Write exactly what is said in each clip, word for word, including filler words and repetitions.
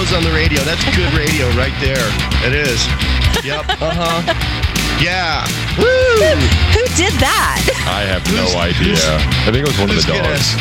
nose on the radio. That's good radio right there. It is. Yep. Uh-huh. Yeah. Woo! Who, who did that? I have no idea. I think it was one of the dogs.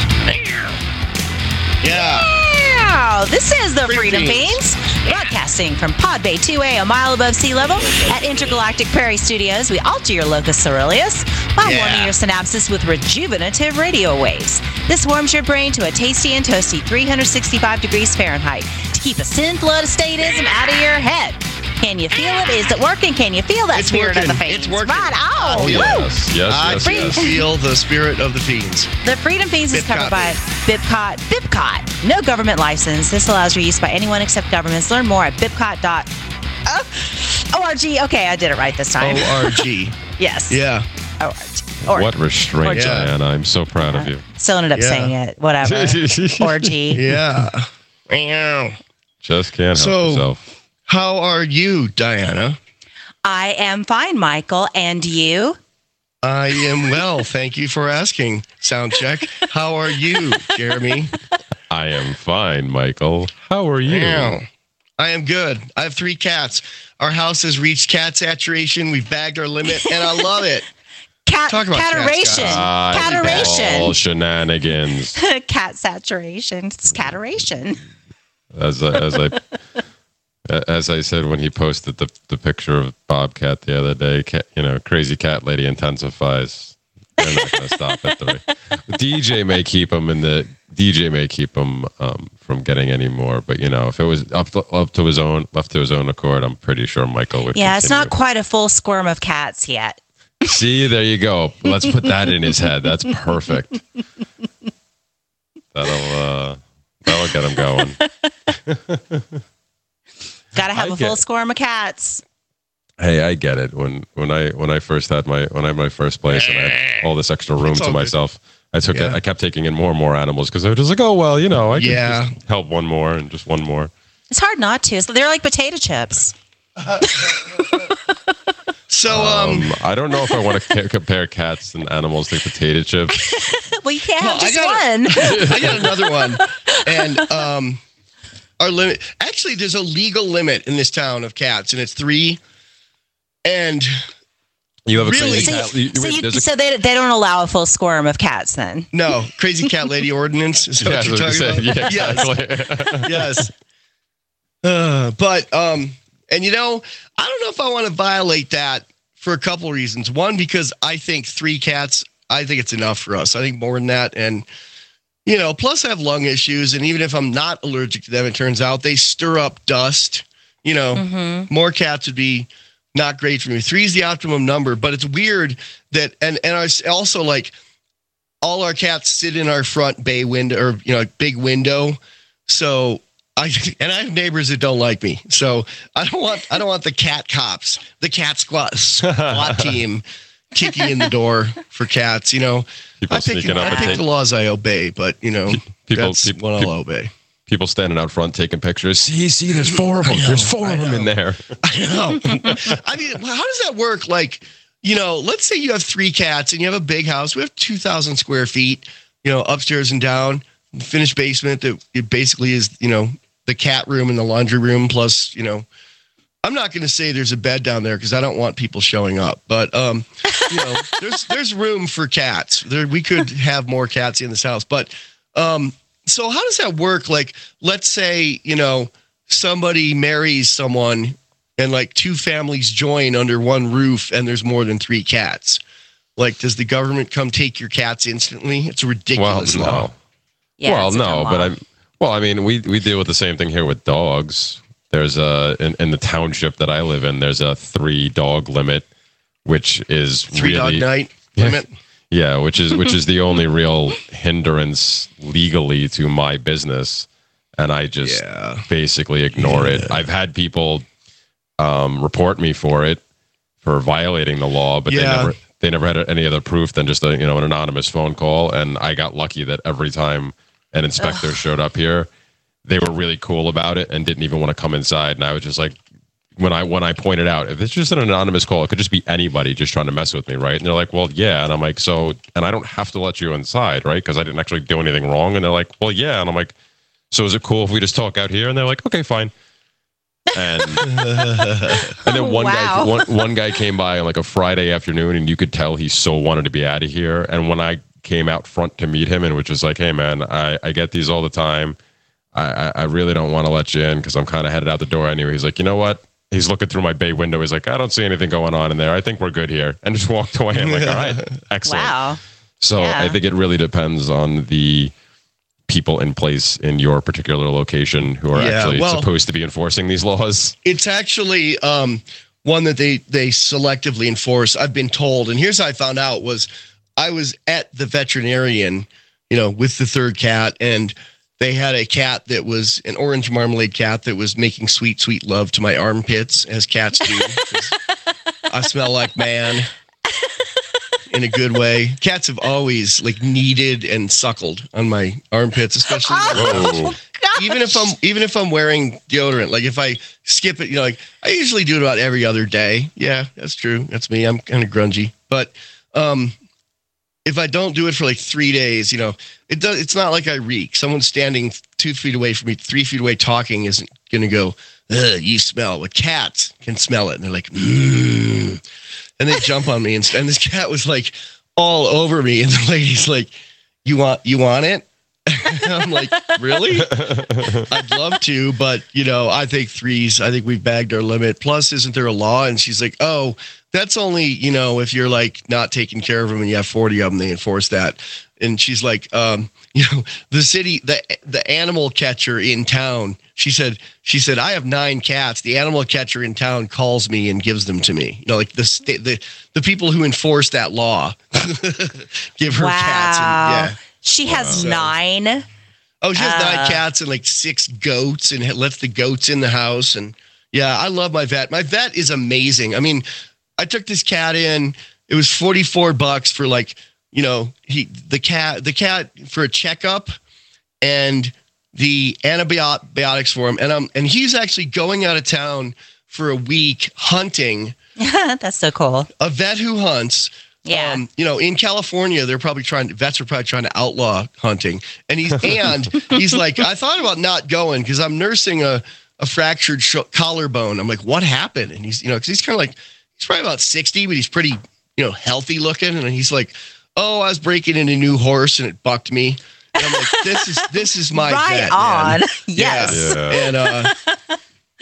Yeah. Wow. This is the Freedom Freedom Fiends, broadcasting from Pod Bay two A, a mile above sea level, at Intergalactic Prairie Studios. We alter your locus ceruleus by Yeah. warming your synapses with rejuvenative radio waves. This warms your brain to a tasty and toasty three hundred sixty-five degrees Fahrenheit to keep a synth load of statism out of your head. Can you feel it? Is it working? Can you feel that It's spirit working. of the Fiends? It's working. Right on. Oh, Woo! yes, yes, I yes, can yes. feel the spirit of the fiends. The Freedom Fiends is covered Bipcot. by Bipcot. Bipcot. No government license. This allows reuse by anyone except governments. Learn more at bipcot dot org. Okay, I did it right this time. O R G. Yes. Yeah. O R G. Or, What restraint, Yeah. Diana. I'm so proud of you. Still ended up Yeah. saying it. Whatever. Orgy. Yeah. Meow. Just can't help So- yourself. How are you, Diana? I am fine, Michael. And you? I am well. Thank you for asking. Sound check. How are you, Jeremy? I am fine, Michael. How are you? Meow. I am good. I have three cats. Our house has reached cat saturation. We've bagged our limit, and I love it. Cat, Talk about cats, cataration. guys. All Cataration. shenanigans. Cat saturation. It's cataration. As I, as I as I said when he posted the, the picture of Bobcat the other day, cat, you know, crazy cat lady intensifies. They're not going to stop at three. The D J may keep him, and the D J may keep him um, from getting any more. But you know, if it was up to, up to his own, left to his own accord, I'm pretty sure Michael would. Yeah, it's continue. not quite a full squirm of cats yet. See, there you go. Let's put that in his head. That's perfect. That'll uh, that'll get him going. Got to have I a full get- squirm of cats. Hey, I get it. When when I when I first had my when I had my first place and I had all this extra room It's all to good. myself, I took it. Yeah. I kept taking in more and more animals because I was just like, oh well, you know, I can Yeah. just help one more and just one more. It's hard not to. So they're like potato chips. So, um, Um, I don't know if I want to ca- compare cats and animals to potato chips. Well, you can't Well, have I just got one. I got another one. And um, our limit, actually, there's a legal limit in this town of cats, and it's three. And You have a Really? crazy So, cat. you, you- so, wait, you, there's a- so they, they don't allow a full squirm of cats then? no, crazy cat lady ordinance is yeah, what you're that's talking what I about. said. Yeah, exactly. Yes. Uh, but um, and you know, I don't know if I want to violate that for a couple reasons. One, because I think three cats, I think it's enough for us. I think more than that, and you know, plus I have lung issues, and even if I'm not allergic to them, it turns out they stir up dust. You know, Mm-hmm. more cats would be not great for me. Three is the optimum number, but it's weird that, and and I was also like, all our cats sit in our front bay window, or you know, big window, so. I, and I have neighbors that don't like me, so I don't want I don't want the cat cops, the cat squad SWAT team, kicking in the door for cats. You know, People I pick, sneaking up I and pick take- the laws I obey, but you know, people- that's people- what I'll people- obey. People standing out front taking pictures. See, see, there's four of them. I know, there's four I of them in know. there. I know. I mean, how does that work? Like, you know, let's say you have three cats and you have a big house. We have two thousand square feet. You know, upstairs and down, finished basement that it basically is. You know. The cat room and the laundry room, plus, you know, I'm not going to say there's a bed down there because I don't want people showing up. But, um, you know, there's there's room for cats. There, we could have more cats in this house. But um, so how does that work? Like, let's say, you know, somebody marries someone and like two families join under one roof and there's more than three cats. Like, does the government come take your cats instantly? It's a Well, ridiculous no. law. Yeah, well, it's a no, dumb but law. I. Well, I mean, we we deal with the same thing here with dogs. There's a in, in the township that I live in. There's a three dog limit, which is Three really dog night Yeah. limit. yeah, which is which is the only real hindrance legally to my business, and I just Yeah. basically ignore it. I've had people um, report me for it for violating the law, but Yeah. they never they never had any other proof than just a you know an anonymous phone call, and I got lucky that every time an inspector showed up here, they were really cool about it and didn't even want to come inside. And I was just like, when I when I pointed out, if it's just an anonymous call, it could just be anybody just trying to mess with me, right? And they're like, well, yeah. And I'm like, so, and I don't have to let you inside, right? Because I didn't actually do anything wrong. And they're like, well, yeah. And I'm like, so is it cool if we just talk out here? And they're like, okay, fine. And, and then one Wow. guy one, one guy came by on like a Friday afternoon, and you could tell he so wanted to be out of here. And when I came out front to meet him and was just like, hey, man, I, I get these all the time. I, I, I really don't want to let you in because I'm kind of headed out the door anyway. He's like, you know what? He's looking through my bay window. He's like, I don't see anything going on in there. I think we're good here. And just walked away. I'm like, all right, excellent. Wow. So Yeah. I think it really depends on the people in place in your particular location who are Yeah, actually well- supposed to be enforcing these laws. It's actually um, one that they they selectively enforce. I've been told, and here's how I found out was I was at the veterinarian, you know, with the third cat, and they had a cat that was an orange marmalade cat that was making sweet, sweet love to my armpits, as cats do. 'Cause I smell like man in a good way. Cats have always like kneaded and suckled on my armpits, especially Whoa. even if I'm even if I'm wearing deodorant. Like if I skip it, you know, like I usually do it about every other day. Yeah, that's true. That's me. I'm kind of grungy, but um, if I don't do it for like three days, you know, it does. It's not like I reek. Someone standing two feet away from me, three feet away, talking isn't going to go, ugh, you smell. But cats can smell it, and they're like, mm. And they jump on me, and, and this cat was like all over me, and the lady's like, "You want, you want it?" I'm like, really? I'd love to, but you know, I think threes. I think we've bagged our limit. Plus, isn't there a law? And she's like, oh, that's only, you know, if you're like not taking care of them and you have forty of them, they enforce that. And she's like, um, you know, the city, the the animal catcher in town. She said, she said, I have nine cats. The animal catcher in town calls me and gives them to me. You know, like the state, the the people who enforce that law give her Wow. cats. And, yeah. She has Wow. nine. Oh, she has Uh, nine cats and like six goats, and lets the goats in the house. And yeah, I love my vet. My vet is amazing. I mean, I took this cat in. It was forty-four bucks for like, you know, he the cat the cat for a checkup and the antibiotics for him. And um and he's actually going out of town for a week hunting. That's so cool. A vet who hunts. Yeah. Um, you know, in California, they're probably trying to, vets are probably trying to outlaw hunting. And he's, and he's like, I thought about not going because I'm nursing a, a fractured sh- collarbone. I'm like, what happened? And he's, you know, because he's kind of like, he's probably about sixty, but he's pretty, you know, healthy looking. And he's like, oh, I was breaking in a new horse and it bucked me. And I'm like, this is, this is my Right vet, on. man. Yes. Yeah. And, uh,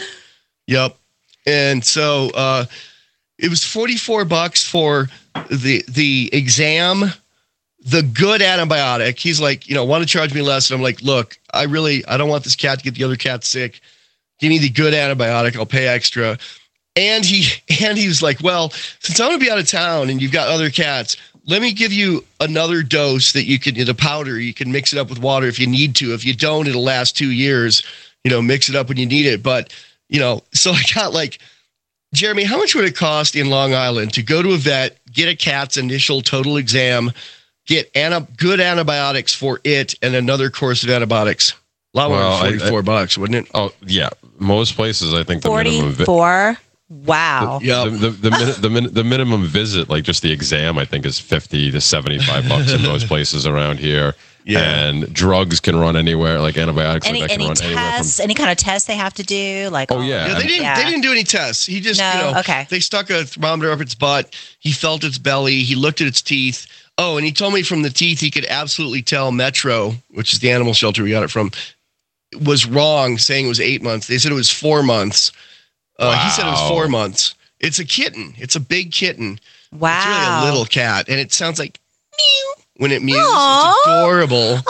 yep. And so, uh, it was forty-four bucks for the the exam, the good antibiotic. He's like, you know, want to charge me less. And I'm like, look, I really, I don't want this cat to get the other cat sick. Give me the good antibiotic. I'll pay extra. And he, and he was like, well, since I'm going to be out of town and you've got other cats, let me give you another dose that you can, the powder, you can mix it up with water if you need to. If you don't, it'll last two years, you know, mix it up when you need it. But, you know, so I got like, Jeremy, how much would it cost in Long Island to go to a vet, get a cat's initial total exam, get anti- good antibiotics for it, and another course of antibiotics? A lot more Well, I- than forty-four bucks, wouldn't it? Oh yeah, most places I think the minimum vi- forty-four. Wow. Yeah. the the the, min- the, min- the minimum visit, like just the exam, I think is fifty to seventy-five bucks in most places around here. Yeah. And drugs can run anywhere, like antibiotics, Any like that can any run anywhere tests? from. Any kind of tests they have to do? Like Oh, yeah. Yeah, they didn't. Yeah. They didn't do any tests. He just, No? you know, Okay. they stuck a thermometer up its butt. He felt its belly. He looked at its teeth. Oh, and he told me from the teeth he could absolutely tell Metro, which is the animal shelter we got it from, was wrong, saying it was eight months. They said it was four months. Uh, He said it was Wow. four months. It's a kitten. It's a big kitten. wow. It's really a little cat, and it sounds like meow when it mews. Aw. It's adorable.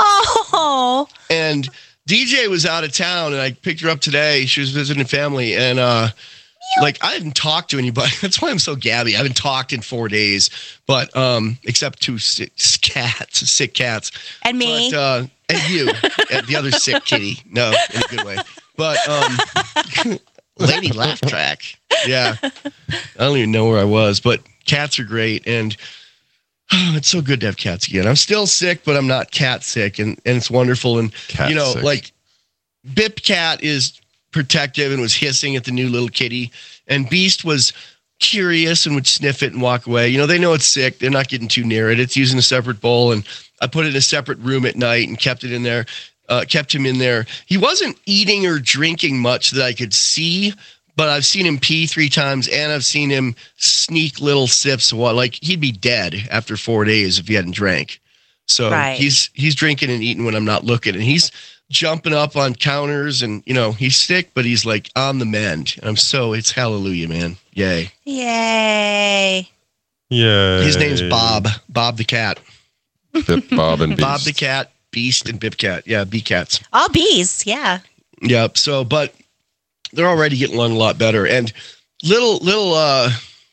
Oh. And D J was out of town, and I picked her up today. She was visiting family, and uh, like I haven't talked to anybody. That's why I'm so gabby. I haven't talked in four days, but um, except two sick cats, sick cats, And me. but uh, and you, and the other sick kitty. No, in a good way. But um, lady laugh track. Yeah, I don't even know where I was, but cats are great, and oh, it's so good to have cats again. I'm still sick, but I'm not cat sick, and, and it's wonderful. And Cat you know, sick. like Bip Cat is protective and was hissing at the new little kitty, and Beast was curious and would sniff it and walk away. You know, they know it's sick. They're not getting too near it. It's using a separate bowl, and I put it in a separate room at night and kept it in there. uh, kept him in there. He wasn't eating or drinking much that I could see, but I've seen him pee three times, and I've seen him sneak little sips of water. Like, he'd be dead after four days if he hadn't drank. So Right. he's he's drinking and eating when I'm not looking, and he's jumping up on counters, and you know he's sick, but he's like on the mend. And I'm so it's hallelujah, man, yay! Yay. Yeah. His name's Bob, Bob the cat, Bip, Bob and Beast. Bob the cat, Beast, and Bip Cat. Yeah, B cats. All bees. Yeah. Yep. So, but they're already getting along a lot better, and little little uh,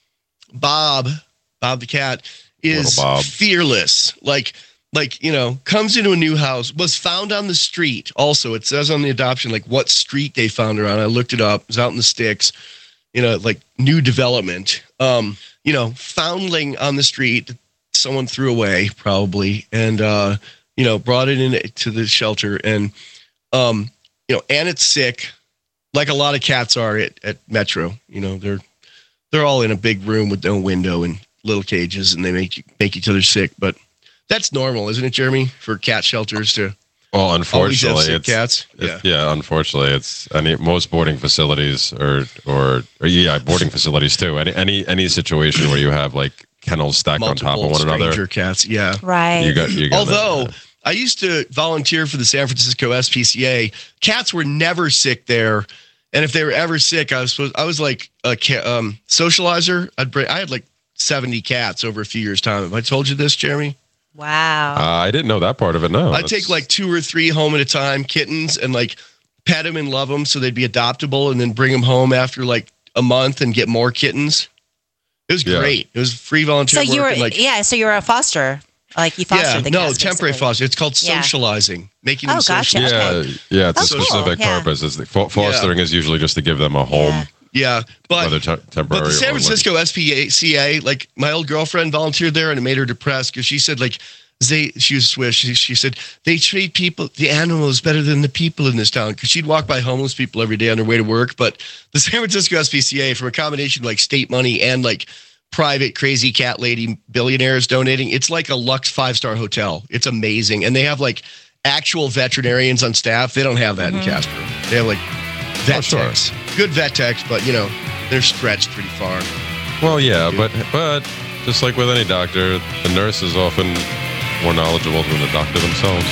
Bob, Bob the cat is Little Bob. fearless, like. Like, you know, comes into a new house, was found on the street. Also, it says on the adoption, like, what street they found her on. I looked it up. It was out in the sticks, you know, like new development. Um, you know, foundling on the street, someone threw away probably, and, uh, you know, brought it in to the shelter. And, um, you know, and it's sick, like a lot of cats are at, at Metro. You know, they're they're all in a big room with no window and little cages, and they make, make each other sick. But that's normal, isn't it, Jeremy, for cat shelters to Well, always have unfortunately, sick it's cats? It- yeah, unfortunately, it's any most boarding facilities or, or or yeah, boarding facilities too. Any any any situation where you have like kennels stacked on top Multiple of one stranger another, cats, yeah. Right. you got you got. Although I used to volunteer for the San Francisco S P C A, cats were never sick there, and if they were ever sick, I was supposed, I was like a ca- um, socializer. I'd bring, I had like seventy cats over a few years' time. Have I told you this, Jeremy? Wow. uh, I didn't know that part of it. No, I'd That's- take like two or three home at a time, kittens, and like pet them and love them so they'd be adoptable, and then bring them home after like a month and get more kittens. It was Yeah. great. It was free volunteer so work. you were, and like, yeah, so you were a foster. Like you fostered yeah, the no, cats, temporary basically. foster. It's called Yeah. socializing, making Oh, them gotcha. social. Yeah, Okay. yeah, it's Oh, a cool. specific Yeah. purpose. Is the, fo- fostering is usually just to give them a home, Yeah. Yeah, but whether te- temporary. But the San or like- Francisco S P C A, like my old girlfriend volunteered there, and it made her depressed because she said, like, they, she was Swiss. She, she said they treat people, the animals, better than the people in this town. Because she'd walk by homeless people every day on their way to work. But the San Francisco S P C A, from a combination of like state money and like private crazy cat lady billionaires donating, it's like a luxe five star hotel. It's amazing, and they have like actual veterinarians on staff. They don't have that in Casper. They have like vet Oh, sure. techs, good vet techs, but you know they're stretched pretty far. Well, yeah, but but just like with any doctor, the nurse is often more knowledgeable than the doctor themselves.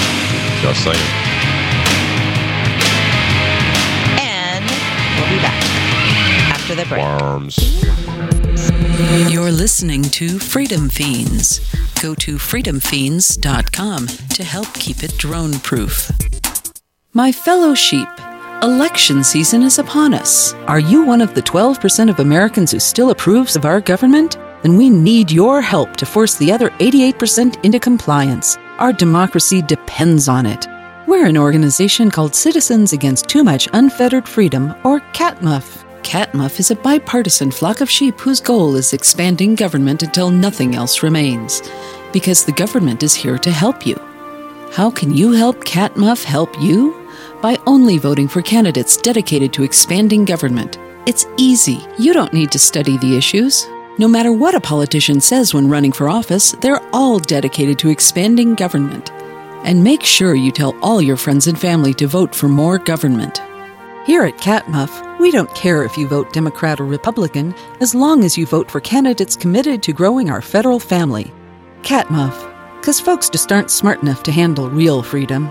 Just saying. And we'll be back after the break. Worms. You're listening to Freedom Fiends. Go to freedom fiends dot com to help keep it drone proof. My fellow sheep, election season is upon us. Are you one of the twelve percent of Americans who still approves of our government? Then we need your help to force the other eighty-eight percent into compliance. Our democracy depends on it. We're an organization called Citizens Against Too Much Unfettered Freedom, or CatMuff. CatMuff is a bipartisan flock of sheep whose goal is expanding government until nothing else remains. Because the government is here to help you. How can you help CatMuff help you? By only voting for candidates dedicated to expanding government. It's easy. You don't need to study the issues. No matter what a politician says when running for office, they're all dedicated to expanding government. And make sure you tell all your friends and family to vote for more government. Here at CatMuff, we don't care if you vote Democrat or Republican, as long as you vote for candidates committed to growing our federal family. CatMuff, because folks just aren't smart enough to handle real freedom.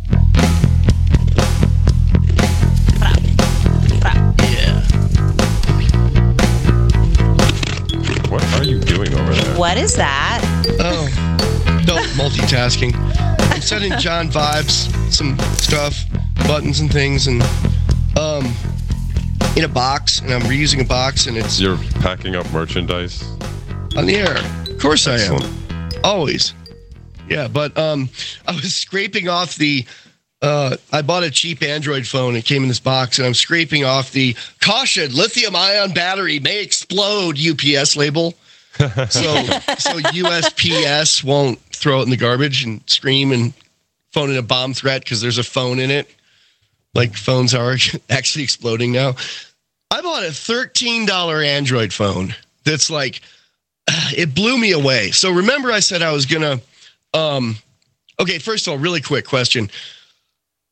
What are you doing over there? What is that? Oh, no, multitasking. I'm sending John vibes, some stuff, buttons and things, and um, in a box, and I'm reusing a box, and it's You're packing up merchandise. on the air. Of course I am. Excellent. Always. Yeah, but um, I was scraping off the. Uh, I bought a cheap Android phone. It came in this box, and I'm scraping off the caution: lithium-ion battery may explode U P S label. So, so U S P S won't throw it in the garbage and scream and phone in a bomb threat because there's a phone in it. Like phones are actually exploding now. I bought a thirteen dollars Android phone that's like, it blew me away. So remember I said I was going to, um, okay, first of all, really quick question.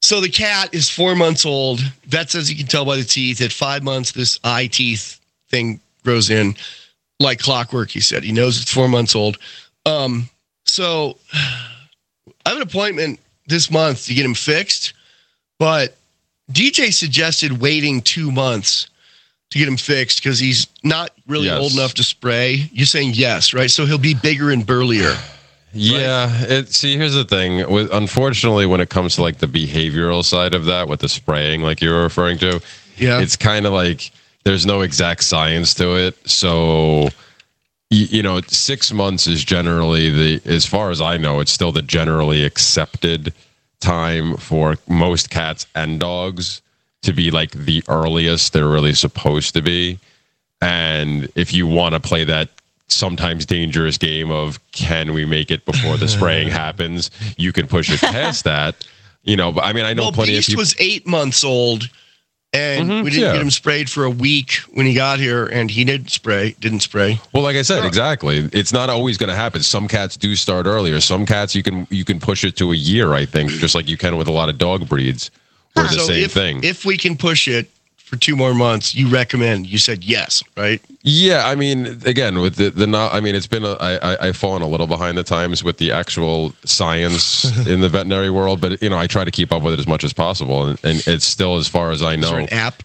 So the cat is four months old. Vet says he can tell by the teeth. At five months, this eye teeth thing grows in like clockwork, he said. He knows it's four months old. Um, so I have an appointment this month to get him fixed, but D J suggested waiting two months to get him fixed because he's not really Yes. old enough to spray. You're saying yes, right? So he'll be bigger and burlier. Yeah, it, see, here's the thing. With, unfortunately, when it comes to like the behavioral side of that, with the spraying, like you were referring to, Yeah. it's kind of like there's no exact science to it. So, you, you know, six months is generally the, as far as I know, it's still the generally accepted time for most cats and dogs to be like the earliest they're really supposed to be. And if you want to play that sometimes dangerous game of can we make it before the spraying happens, you can push it past that. You know, but I mean, I know Well, plenty Beast of people. was eight months old, and Mhm, we didn't yeah. get him sprayed for a week when he got here, and he didn't spray, didn't spray. Well, like I said, exactly. It's not always going to happen. Some cats do start earlier. Some cats you can you can push it to a year, I think, just like you can with a lot of dog breeds. Or the So same if, thing. if we can push it for two more months, you recommend, you said yes, right? Yeah, I mean, again, with the the not, I mean, it's been a, I I I've fallen a little behind the times with the actual science in the veterinary world, but you know, I try to keep up with it as much as possible, and, and it's still, as far as I Is there know, an app?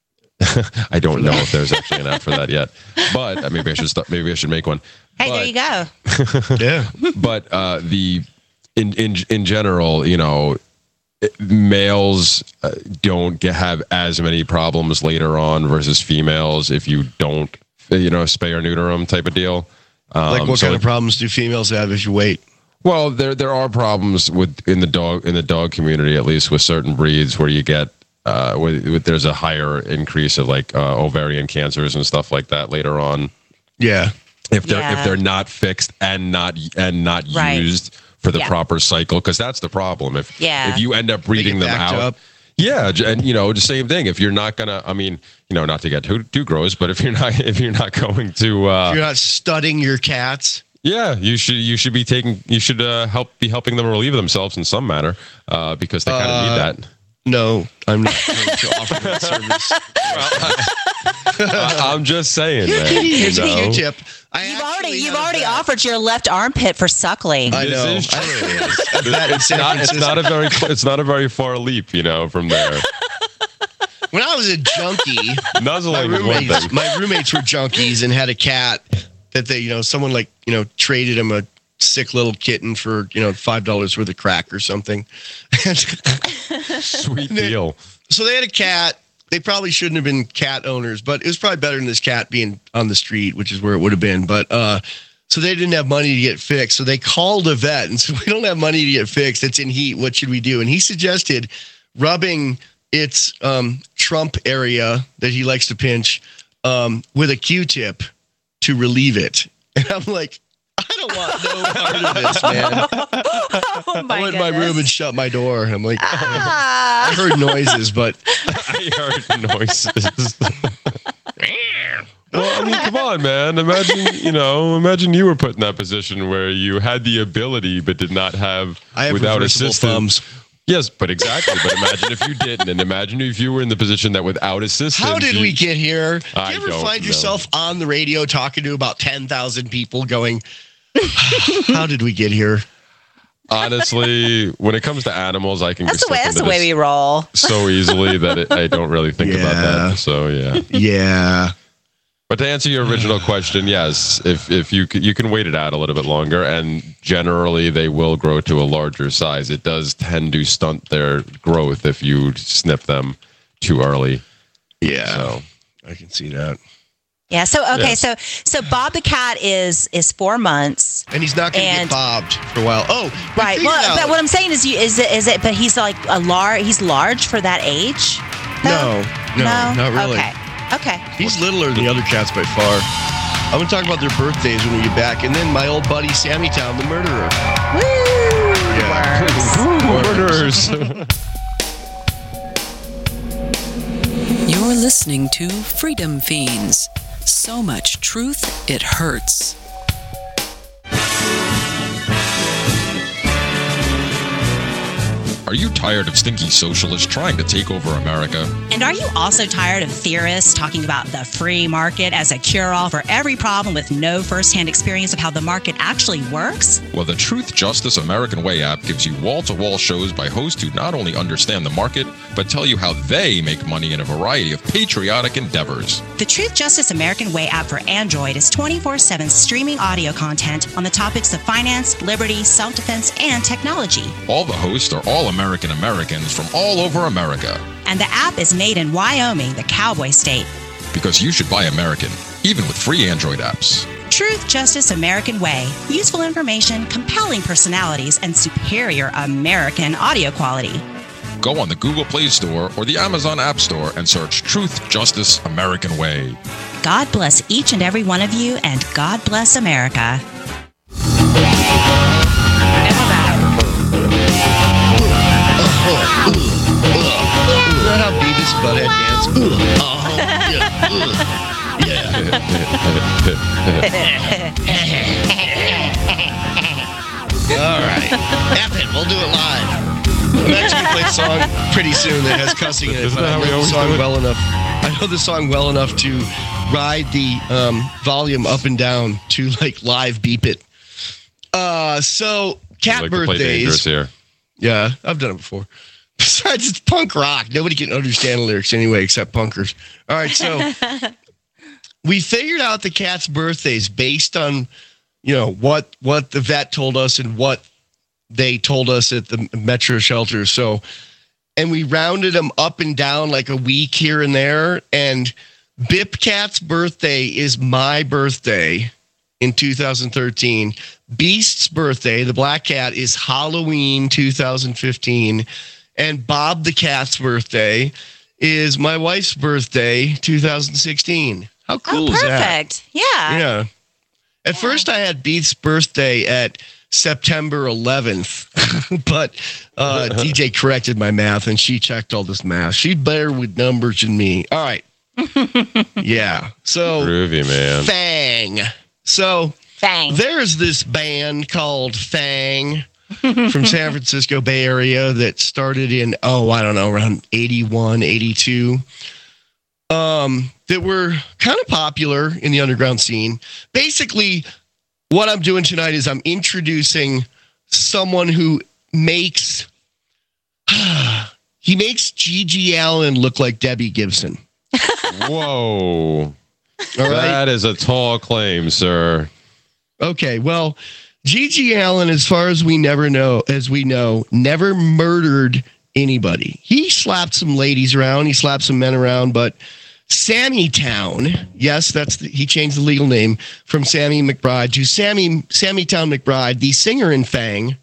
I don't know if there's actually an app for that yet. But uh, maybe I should start, maybe I should make one. Hey, But- there you go. Yeah. but uh, the in in in general, you know, males uh, don't get, have as many problems later on versus females if you don't, you know, spay or neuter them type of deal. Um, Like what so kind of problems do females have if you wait? Well, there there are problems with in the dog in the dog community, at least with certain breeds, where you get uh, with, with there's a higher increase of like uh, ovarian cancers and stuff like that later on. Yeah. If they're Yeah. if they're not fixed and not and not Right. used for the Yeah. proper cycle, because that's the problem. If Yeah. if you end up breeding get them backed out, up. yeah, j- and you know the same thing. If you're not gonna, I mean, you know, not to get too too gross, but if you're not if you're not going to, uh, You're not studying your cats. yeah, you should you should be taking you should uh, help be helping them relieve themselves in some manner, uh, because they kind of Uh, need that. No, I'm not going to offer that service. I, I'm just saying, Here, man. kitty, you here's a know? Q-tip. I You've actually already you've had a already vet. offered your left armpit for suckling. I This know. is I true. know it is. A vet in It's San not. It's Francisco. not a very. It's not a very far leap, you know, from there. When I was a junkie, my Nuzzling is one roommates, thing. my roommates were junkies and had a cat that they, you know, someone like, you know, traded him a sick little kitten for, you know, five dollars worth of crack or something. Sweet deal. So they had a cat. They probably shouldn't have been cat owners, but it was probably better than this cat being on the street, which is where it would have been. But uh, so they didn't have money to get fixed. So they called a vet and said, we don't have money to get fixed. It's in heat. What should we do? And he suggested rubbing its um, trump area that he likes to pinch um, with a Q-tip to relieve it. And I'm like, I don't want no part of this, man. Oh my I went in my goodness. room and shut my door. I'm like, Ah. I heard noises, but I heard noises. Well, I mean, come on, man. Imagine, you know, imagine you were put in that position where you had the ability but did not have, I have without reversible assistance. thumbs. Yes, but exactly. But imagine if you didn't, and imagine if you were in the position that without assistance. How did you- we get here? Do I you ever don't find know. yourself on the radio talking to about ten thousand people going, how did we get here? Honestly, when it comes to animals, I can That's get the way. stuck That's the into way this we roll. so easily that it, I don't really think about Yeah. that. So yeah. Yeah. But to answer your original question, yes, if if you c- you can wait it out a little bit longer, and generally they will grow to a larger size. It does tend to stunt their growth if you snip them too early. Yeah. So I can see that. Yeah. So okay. Yes. So so Bob the cat is is four months. And he's not going to And- get bobbed for a while. Oh, we Right. figured Well, out- but what I'm saying is, you is it is it? But he's like a large. He's large for that age. no, no, not really. Okay. Okay. He's littler than the other cats by far. I'm going to talk about their birthdays when we get back. And then my old buddy, Sammy Town, the murderer. Woo! Yeah. Words. murders. You're listening to Freedom Fiends. So much truth, it hurts. Are Are you tired of stinky socialists trying to take over America? And are you also tired of theorists talking about the free market as a cure-all for every problem with no first-hand experience of how the market actually works? Well, the Truth, Justice, American Way app gives you wall-to-wall shows by hosts who not only understand the market, but tell you how they make money in a variety of patriotic endeavors. The Truth, Justice, American Way app for Android is twenty-four seven streaming audio content on the topics of finance, liberty, self-defense, and technology. All the hosts are all American Americans from all over America. And the app is made in Wyoming, the cowboy state. Because you should buy American, even with free Android apps. Truth, Justice, American Way. Useful information, compelling personalities, and superior American audio quality. Go on the Google Play Store or the Amazon App Store and search Truth, Justice, American Way. God bless each and every one of you, and God bless America. Is that how Beavis and Butthead dance? Ugh. Uh-huh. Yeah. Yeah. All right. F it. We'll do it live. I'm actually going to play a song pretty soon that has cussing in it, Isn't but that I how we know the always song do it? well enough. I know the song well enough to ride the um, volume up and down to like live beep it. Uh, so cat I like to play birthdays. dangerous here. Yeah, I've done it before. Besides, it's punk rock. Nobody can understand the lyrics anyway, except punkers. All right, so we figured out the cats' birthdays based on, you know, what what the vet told us and what they told us at the Metro shelter. So, and we rounded them up and down like a week here and there. And Bip Cat's birthday is my birthday in two thousand thirteen. Beast's birthday, the black cat, is Halloween two thousand fifteen. And Bob the cat's birthday is my wife's birthday, two thousand sixteen. How cool oh, is that? perfect. Yeah. Yeah. At first, I had Beast's birthday at September eleventh, but uh, D J corrected my math, and she checked all this math. She's better with numbers than me. All right. Yeah. So, Groovy, man. Fang. So, Fang. there's this band called Fang from San Francisco Bay Area that started in, oh, I don't know, around eighty-one, eighty-two. Um, that were kind of popular in the underground scene. Basically, what I'm doing tonight is I'm introducing someone who makes, he makes Gigi Allen look like Debbie Gibson. Whoa. All right. That is a tall claim, sir. Okay, well, Gigi Allen, as far as we never know, as we know, never murdered anybody. He slapped some ladies around, he slapped some men around, but Sammy Town, yes, that's the, he changed the legal name from Sammy McBride to Sammy Sammy Town McBride, the singer in Fang,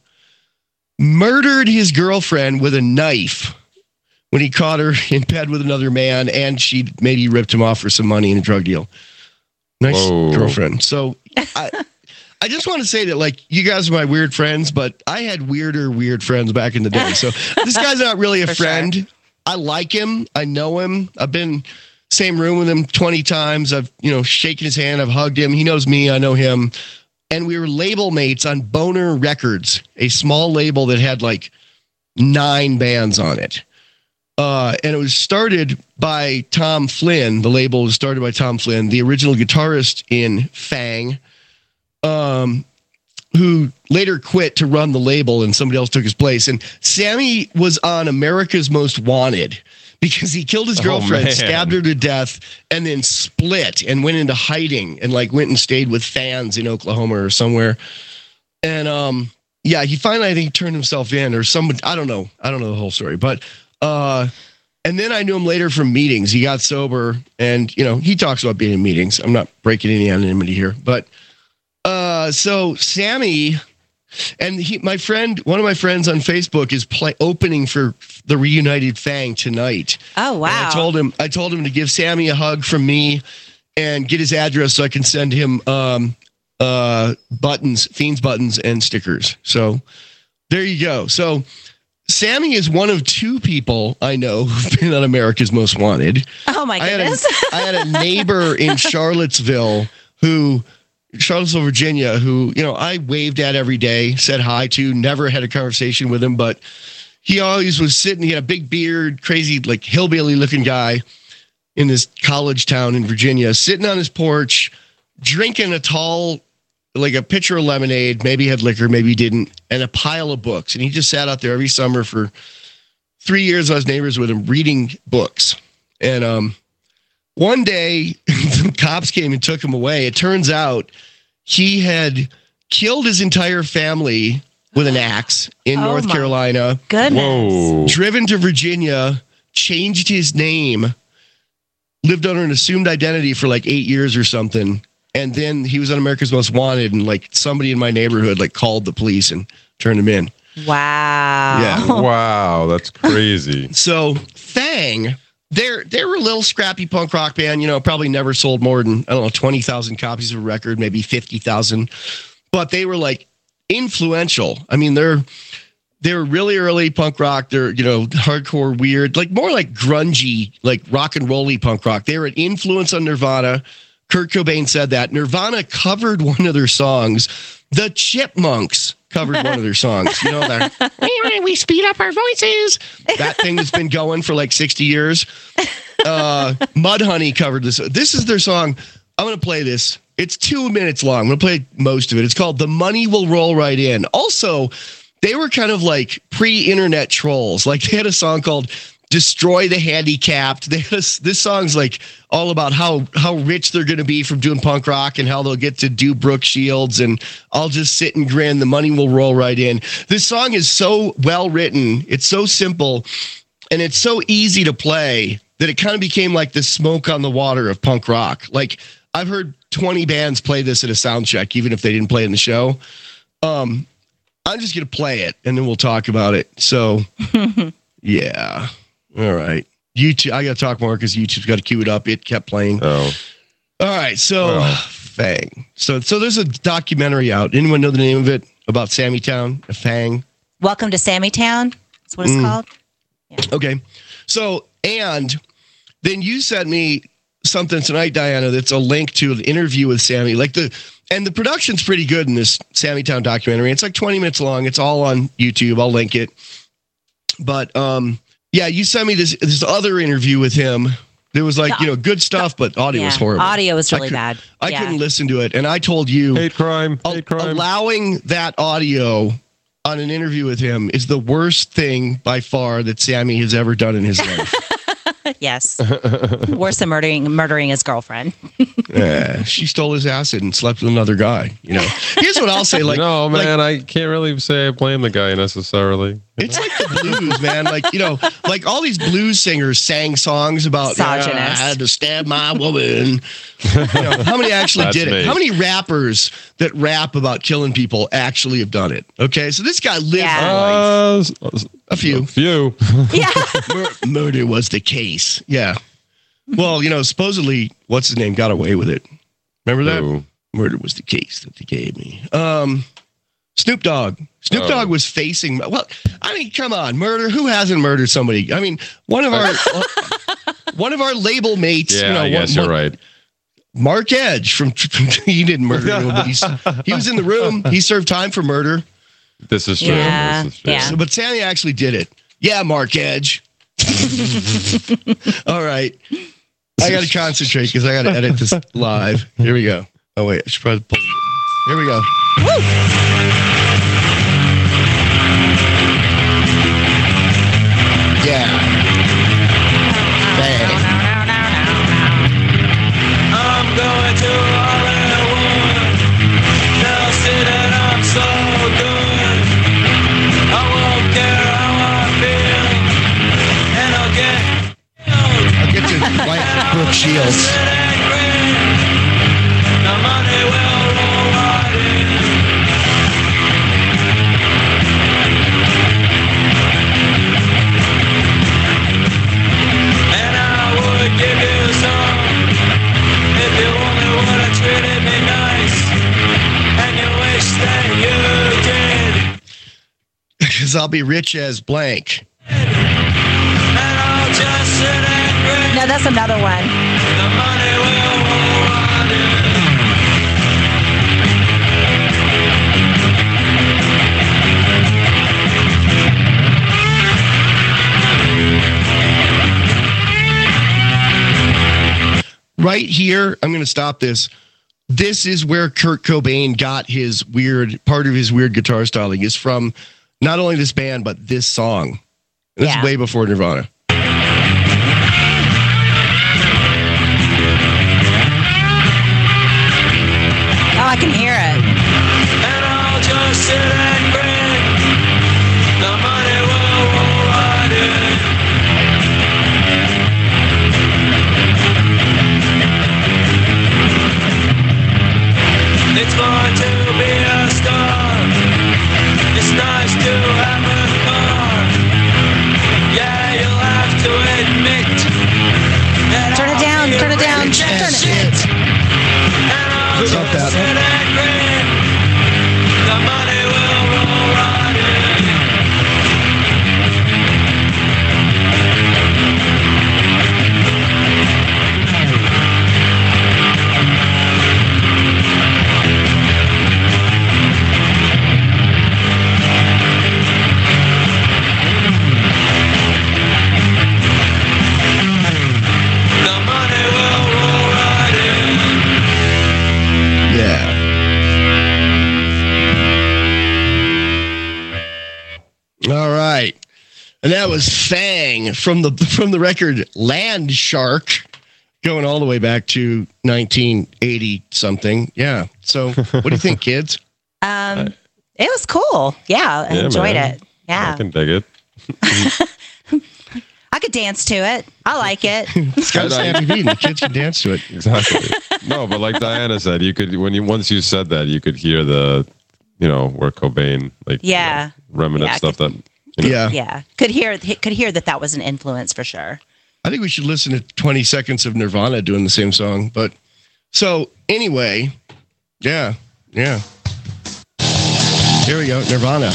murdered his girlfriend with a knife when he caught her in bed with another man, and she maybe ripped him off for some money in a drug deal. Nice Whoa. girlfriend. So I I just want to say that, like, you guys are my weird friends, but I had weirder, weird friends back in the day. So this guy's not really a For friend. sure. I like him. I know him. I've been same room with him twenty times. I've, you know, shaken his hand. I've hugged him. He knows me. I know him. And we were label mates on Boner Records, a small label that had like nine bands on it. Uh, and it was started by Tom Flynn. The label was started by Tom Flynn, the original guitarist in Fang, um, who later quit to run the label and somebody else took his place. And Sammy was on America's Most Wanted because he killed his girlfriend, man. stabbed her to death, and then split and went into hiding and like went and stayed with fans in Oklahoma or somewhere. And um, yeah, he finally, I think, turned himself in or someone, I don't know. I don't know the whole story, but uh, and then I knew him later from meetings. He got sober and, you know, he talks about being in meetings. I'm not breaking any anonymity here, but uh, so Sammy and he, my friend, one of my friends on Facebook is play, opening for the Reunited Fang tonight. Oh, wow. And I told him, I told him to give Sammy a hug from me and get his address so I can send him um, uh, buttons, Fiends buttons and stickers. So there you go. So Sammy is one of two people I know who've been on America's Most Wanted. Oh, my I had, goodness. a, I had a neighbor in Charlottesville who, Charlottesville, Virginia, who, you know, I waved at every day, said hi to, never had a conversation with him, but he always was sitting, he had a big beard, crazy, like hillbilly looking guy in this college town in Virginia, sitting on his porch, drinking a tall, like a pitcher of lemonade, maybe he had liquor, maybe he didn't, and a pile of books. And he just sat out there every summer for three years. I was neighbors with him reading books. And um, one day, the cops came and took him away. It turns out he had killed his entire family with an axe in Oh, North my Carolina, Goodness. Whoa. driven to Virginia, changed his name, lived under an assumed identity for like eight years or something. And then he was on America's Most Wanted, and like somebody in my neighborhood like called the police and turned him in. Wow. Yeah. Wow, that's crazy. So Fang, they're they're a little scrappy punk rock band. You know, probably never sold more than I don't know twenty thousand copies of a record, maybe fifty thousand. But they were like influential. I mean, they're they're really early punk rock. They're you know hardcore, weird, like more like grungy, like rock and rolly punk rock. They were an influence on Nirvana. Kurt Cobain said that. Nirvana covered one of their songs. The Chipmunks covered one of their songs. You know, that we speed up our voices. That thing that's been going for like sixty years. Uh, Mudhoney covered this. This is their song. I'm going to play this. It's two minutes long. I'm going to play most of it. It's called The Money Will Roll Right In. Also, they were kind of like pre-internet trolls. Like they had a song called Destroy the Handicapped. They had a, this song's like all about how how rich they're going to be from doing punk rock and how they'll get to do Brooke Shields and I'll just sit and grin. The money will roll right in. This song is so well written. It's so simple and it's so easy to play that it kind of became like the smoke on the water of punk rock. Like I've heard twenty bands play this at a sound check, even if they didn't play it in the show. Um, I'm just going to play it and then we'll talk about it. So yeah. All right. YouTube. I got to talk more because YouTube's got to cue it up. It kept playing. Oh. All right. So, Well. Fang. So, so there's a documentary out. Anyone know the name of it about Sammytown? A Fang. Welcome to Sammytown. That's what it's Mm. called. Okay. So, and then you sent me something tonight, Diana, that's a link to an interview with Sammy. Like the, and the production's pretty good in this Sammytown documentary. It's like twenty minutes long. It's all on YouTube. I'll link it. But, um, yeah, you sent me this this other interview with him. There was like, you know, good stuff, but audio Yeah. was horrible. Audio was I really could- bad. I Yeah. couldn't listen to it. And I told you, Hate crime. al- Hate crime. allowing that audio on an interview with him is the worst thing by far that Sammy has ever done in his life. Yes. Worse than murdering murdering his girlfriend. Yeah, she stole his acid and slept with another guy. You know, here's what I'll say. Like, no, like, man, I can't really say I blame the guy necessarily. it's like the blues, man. Like, you know, like all these blues singers sang songs about, yeah, I Misogynist. had to stab my woman. You know, how many actually That's did it? me. How many rappers that rap about killing people actually have done it? Okay, so this guy lived Yeah. a life. Uh, s- A few. A few. Yeah. Mur- murder was the case. Yeah. Well, you know, supposedly, what's his name got away with it. Remember that? Ooh. Murder was the case that they gave me. Um, Snoop Dogg. Snoop Oh. Dogg was facing. Well, I mean, come on, murder. Who hasn't murdered somebody? I mean, one of our one of our label mates. Yeah, you know, I guess one, you're one- right. Mark Edge from. He didn't murder anyone, but he's, he was in the room. He served time for murder. This is true. Yeah, This is true. yeah. So, but Sammy actually did it. Yeah, Mark Edge. All right. I got to concentrate because I got to edit this live. Here we go. Oh, wait. I should probably pull it. Here we go. Yeah. Bang. I'm going to Hollywood. They'll see that I'm so good. I won't care how I feel, and I'll get I'll get to like Brooke Shields. the money will roll right in. And I would give you some if you only would have treated me nice, and you wish that you did. Because I'll be rich as blank. And I'll just sit and grin. No, that's another one. The money will roll right in. right here, I'm going to stop this. This is where Kurt Cobain got his weird, part of his weird guitar styling is from not only this band, but this song. This Yeah. is way before Nirvana. Oh, I can hear it. And I'll just sit and grin. The money will roll right in. It's fun to be a star. It's nice to have a car. Yeah, you'll have to admit that Turn it I'll down, be turn it down, rich as turn it- shit. And I'll Stop just that. sit and grin. The money will roll right in. The money will roll right in. Yeah. All right. And that was Fang from the from the record Land Shark, going all the way back to nineteen eighty something. Yeah. So what do you think, kids? Um, it was cool. Yeah, I Yeah, enjoyed man. it. Yeah, I can dig it. I could dance to it. I like it. It's got Sammy Bean. The kids can dance to it. Exactly. No, but like Diana said, you could when you once you said that, you could hear the, you know, where Cobain like Yeah. you know, remnant Yeah, I stuff could- that. You know, Yeah. Yeah, could hear could hear that that was an influence for sure. I think we should listen to twenty seconds of Nirvana doing the same song. But so anyway, yeah, yeah. Here we go, Nirvana.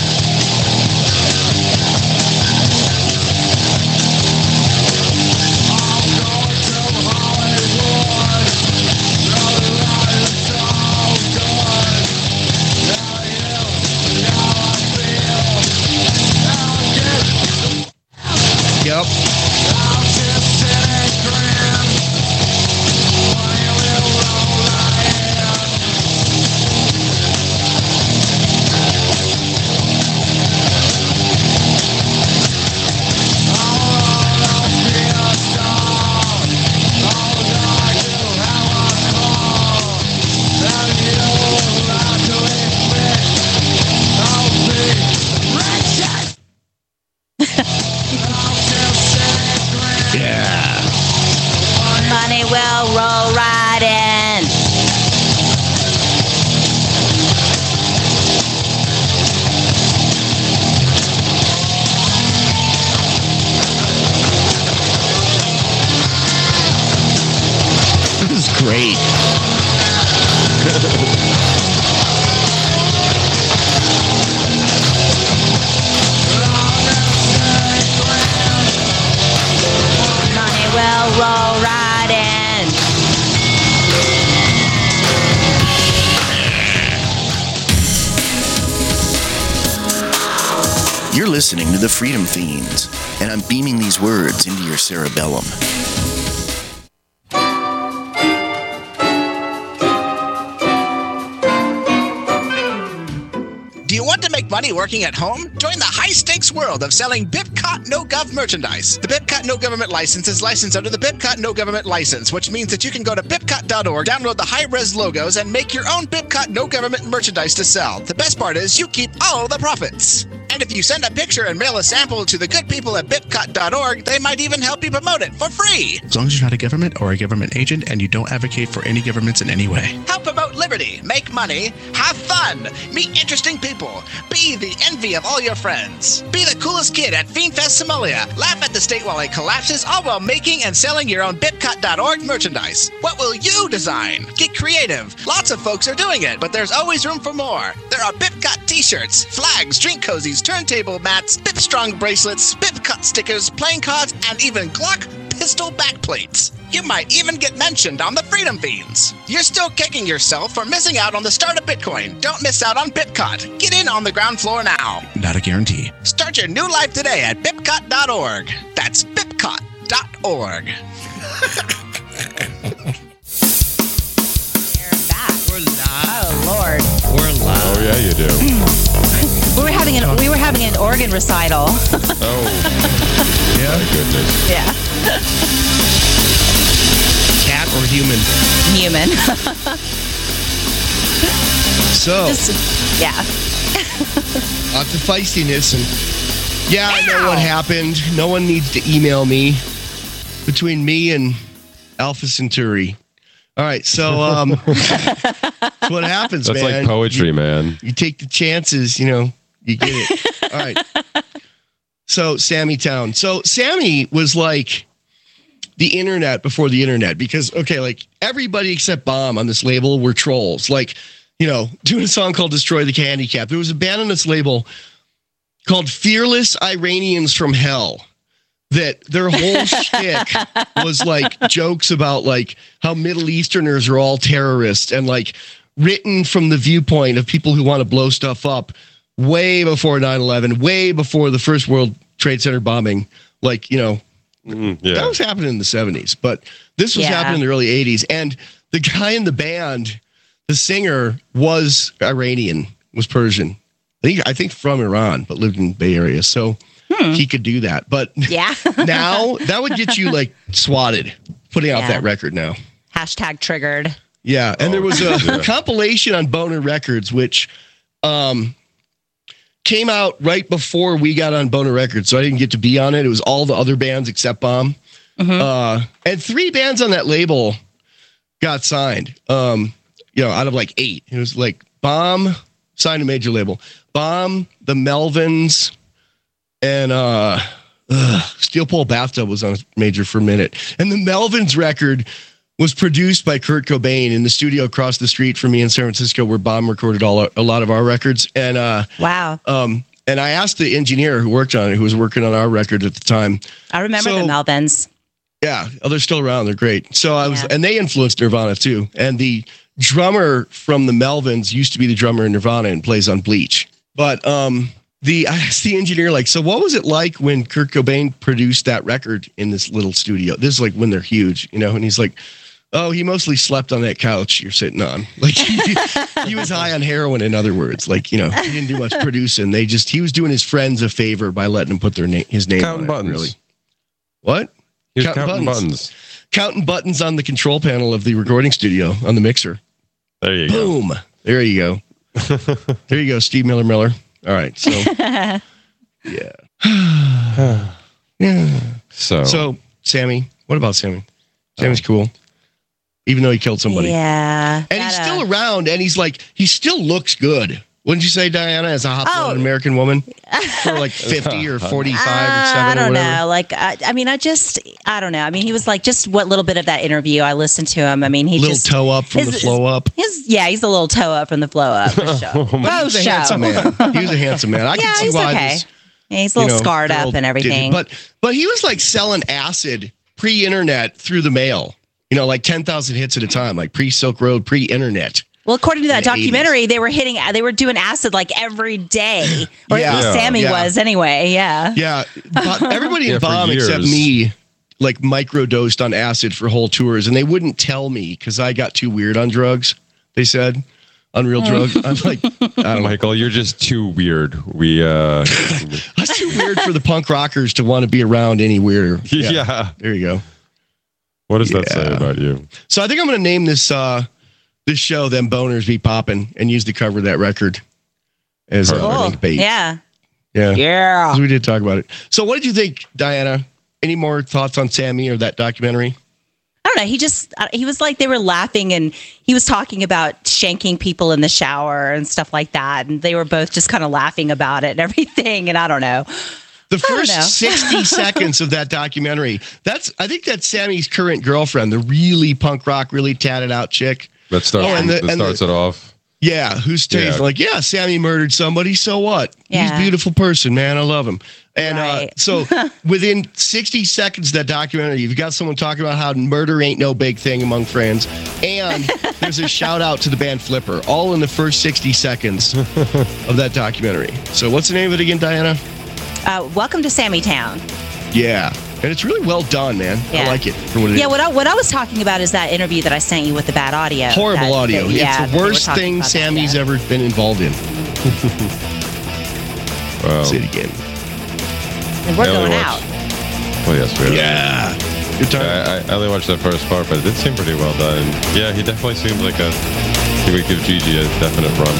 Yep. Yeah. Money will roll right in. This is great. Money will roll right in. You're listening to the Freedom Fiends, and I'm beaming these words into your cerebellum. Do you want to make money working at home? Join the high-stakes world of selling BIPCOT No-Gov merchandise. The BIPCOT No Government License is licensed under the BIPCOT No Government License, which means that you can go to bipcot dot org, download the high-res logos, and make your own BIPCOT No Government merchandise to sell. The best part is you keep all the profits. And if you send a picture and mail a sample to the good people at bipcot dot org, they might even help you promote it for free. As long as you're not a government or a government agent and you don't advocate for any governments in any way. Help promote liberty, make money, have fun, meet interesting people, be the envy of all your friends. Be the coolest kid at FiendFest Somalia. Laugh at the state while it collapses, all while making and selling your own bipcot dot org merchandise. What will you design? Get creative. Lots of folks are doing it, but there's always room for more. There are BIPCOT t-shirts, flags, drink cozies, turntable mats, BipStrong bracelets, BIPCOT stickers, playing cards, and even Glock pistol backplates. You might even get mentioned on the Freedom Fiends. You're still kicking yourself for missing out on the start of Bitcoin. Don't miss out on BIPCOT. Get in on the ground floor now. Not a guarantee. Start your new life today at bipcot dot org. That's bipcot dot org. We're live. Oh Lord. We're live. Oh yeah, you do. We were having an we were having an organ recital. Oh, Yeah. my goodness. Yeah. Cat or human? Human. So, Just, yeah. lots of feistiness. And yeah, I know what Ow. happened. No one needs to email me. Between me and Alpha Centauri. All right, so um, that's what happens, That's man. like poetry, man. You take the chances, you know, you get it. All right. So, Sammy Town. So, Sammy was like the internet before the internet because, okay, like everybody except Bomb on this label were trolls. Like, you know, doing a song called Destroy the Candy Cap. There was a band on this label called Fearless Iranians from Hell that their whole shtick was like jokes about like how Middle Easterners are all terrorists and like written from the viewpoint of people who want to blow stuff up way before nine eleven, way before the first World Trade Center bombing. Like, you know, Mm, yeah. that was happening in the seventies, but this was Yeah. happening in the early eighties. And the guy in the band, the singer, was Iranian, was Persian. I think I think from Iran, but lived in the Bay Area, so he could do that. But Yeah. now that would get you like swatted putting out Yeah. that record now. Hashtag triggered. Yeah, and there was a yeah. compilation on Boner Records, which um, came out right before we got on Boner Records, so I didn't get to be on it. It was all the other bands except Bomb. Uh, and three bands on that label got signed, um, you know, out of like eight. It was like Bomb signed a major label. Bomb, the Melvins, and uh, ugh, Steel Pole Bathtub was on a major for a minute. And the Melvins record was produced by Kurt Cobain in the studio across the street from me in San Francisco, where Bomb recorded all a lot of our records. And uh, Wow. um, and I asked the engineer who worked on it, who was working on our record at the time. I remember so- the Melvins. Yeah, oh, they're still around. They're great. So I was, Yeah. and they influenced Nirvana too. And the drummer from the Melvins used to be the drummer in Nirvana and plays on Bleach. But um, the I asked the engineer, like, so what was it like when Kurt Cobain produced that record in this little studio? This is like when they're huge, you know? And he's like, oh, he mostly slept on that couch you're sitting on. Like he, he was high on heroin, in other words. Like, you know, he didn't do much producing. They just, he was doing his friends a favor by letting him put their name, his name Counting on buttons. it, really. What? He was Counting counting buttons. buttons. Counting buttons on the control panel of the recording studio on the mixer. There you go. Boom. There you go. There you go, Steve Miller Miller. All right. So, yeah. yeah. So, So, Sammy, what about Sammy? Sammy's cool, even though he killed somebody. Yeah. And he's Gotta- still around, and he's like, he still looks good. Wouldn't you say, Diana, as a hot Oh. blooded American woman? For like fifty or forty-five or Uh, seven I don't or whatever? know. Like, I, I mean, I just, I don't know. I mean, he was like, just what little bit of that interview I listened to him. I mean, he Little just, toe up from his- the flow up. his, yeah, he's a little toe up from the flow up. For sure. Oh my- But he Oh, was a show. handsome man. He was a handsome man. I Yeah, can see he's why okay. this, Yeah, he's a little you know, scarred girl up and did it. everything. But but he was like selling acid pre-internet through the mail. You know, like ten thousand hits at a time, like pre-Silk Road, pre-internet. Well, according to that in the documentary, they were hitting, they were doing acid like every day, or Yeah. at least Yeah. Sammy Yeah. was anyway. Yeah. Yeah, but everybody Yeah, in for Bomb except years. me, like microdosed on acid for whole tours, and they wouldn't tell me because I got too weird on drugs. They said on real drugs. I'm like, I don't know. Michael, you're just too weird. We, uh, That's too weird for the punk rockers to want to be around any weirder. yeah. There you go. What does that say Yeah. about you? So I think I'm going to name this uh, this show "Them Boners Be Poppin'" and use the cover of that record as uh, Cool. link bait. Yeah. yeah, Yeah. 'Cause we did talk about it. So what did you think, Diana? Any more thoughts on Sammy or that documentary? I don't know. He just, uh, he was like, they were laughing and he was talking about shanking people in the shower and stuff like that. And they were both just kind of laughing about it and everything. And I don't know. The don't first know. sixty seconds of that documentary, that's I think that's Sammy's current girlfriend, the really punk rock, really tatted out chick. That starts, Yeah. And the- that and the- starts it off. Yeah, who's Yeah. like, yeah, Sammy murdered somebody, so what? He's Yeah. a beautiful person, man. I love him. And uh, Right. so within sixty seconds of that documentary, you've got someone talking about how murder ain't no big thing among friends. And there's a shout out to the band Flipper, all in the first sixty seconds of that documentary. So what's the name of it again, Diana? Uh, welcome to Sammy Town. Yeah. And it's really well done, man. Yeah. I like it for what it Yeah, is. what I, what I was talking about is that interview that I sent you with the bad audio. Horrible that- audio. that- yeah, it's that the they were worst talking thing about that, Sammy's yeah. ever been involved in. Well, Say it again. And we're Yeah, we going watched- out. well, yes, we are. Yeah. Good time. I, I only watched that first part, but it did seem pretty well done. Yeah, he definitely seems like a. He would give Gigi a definite run.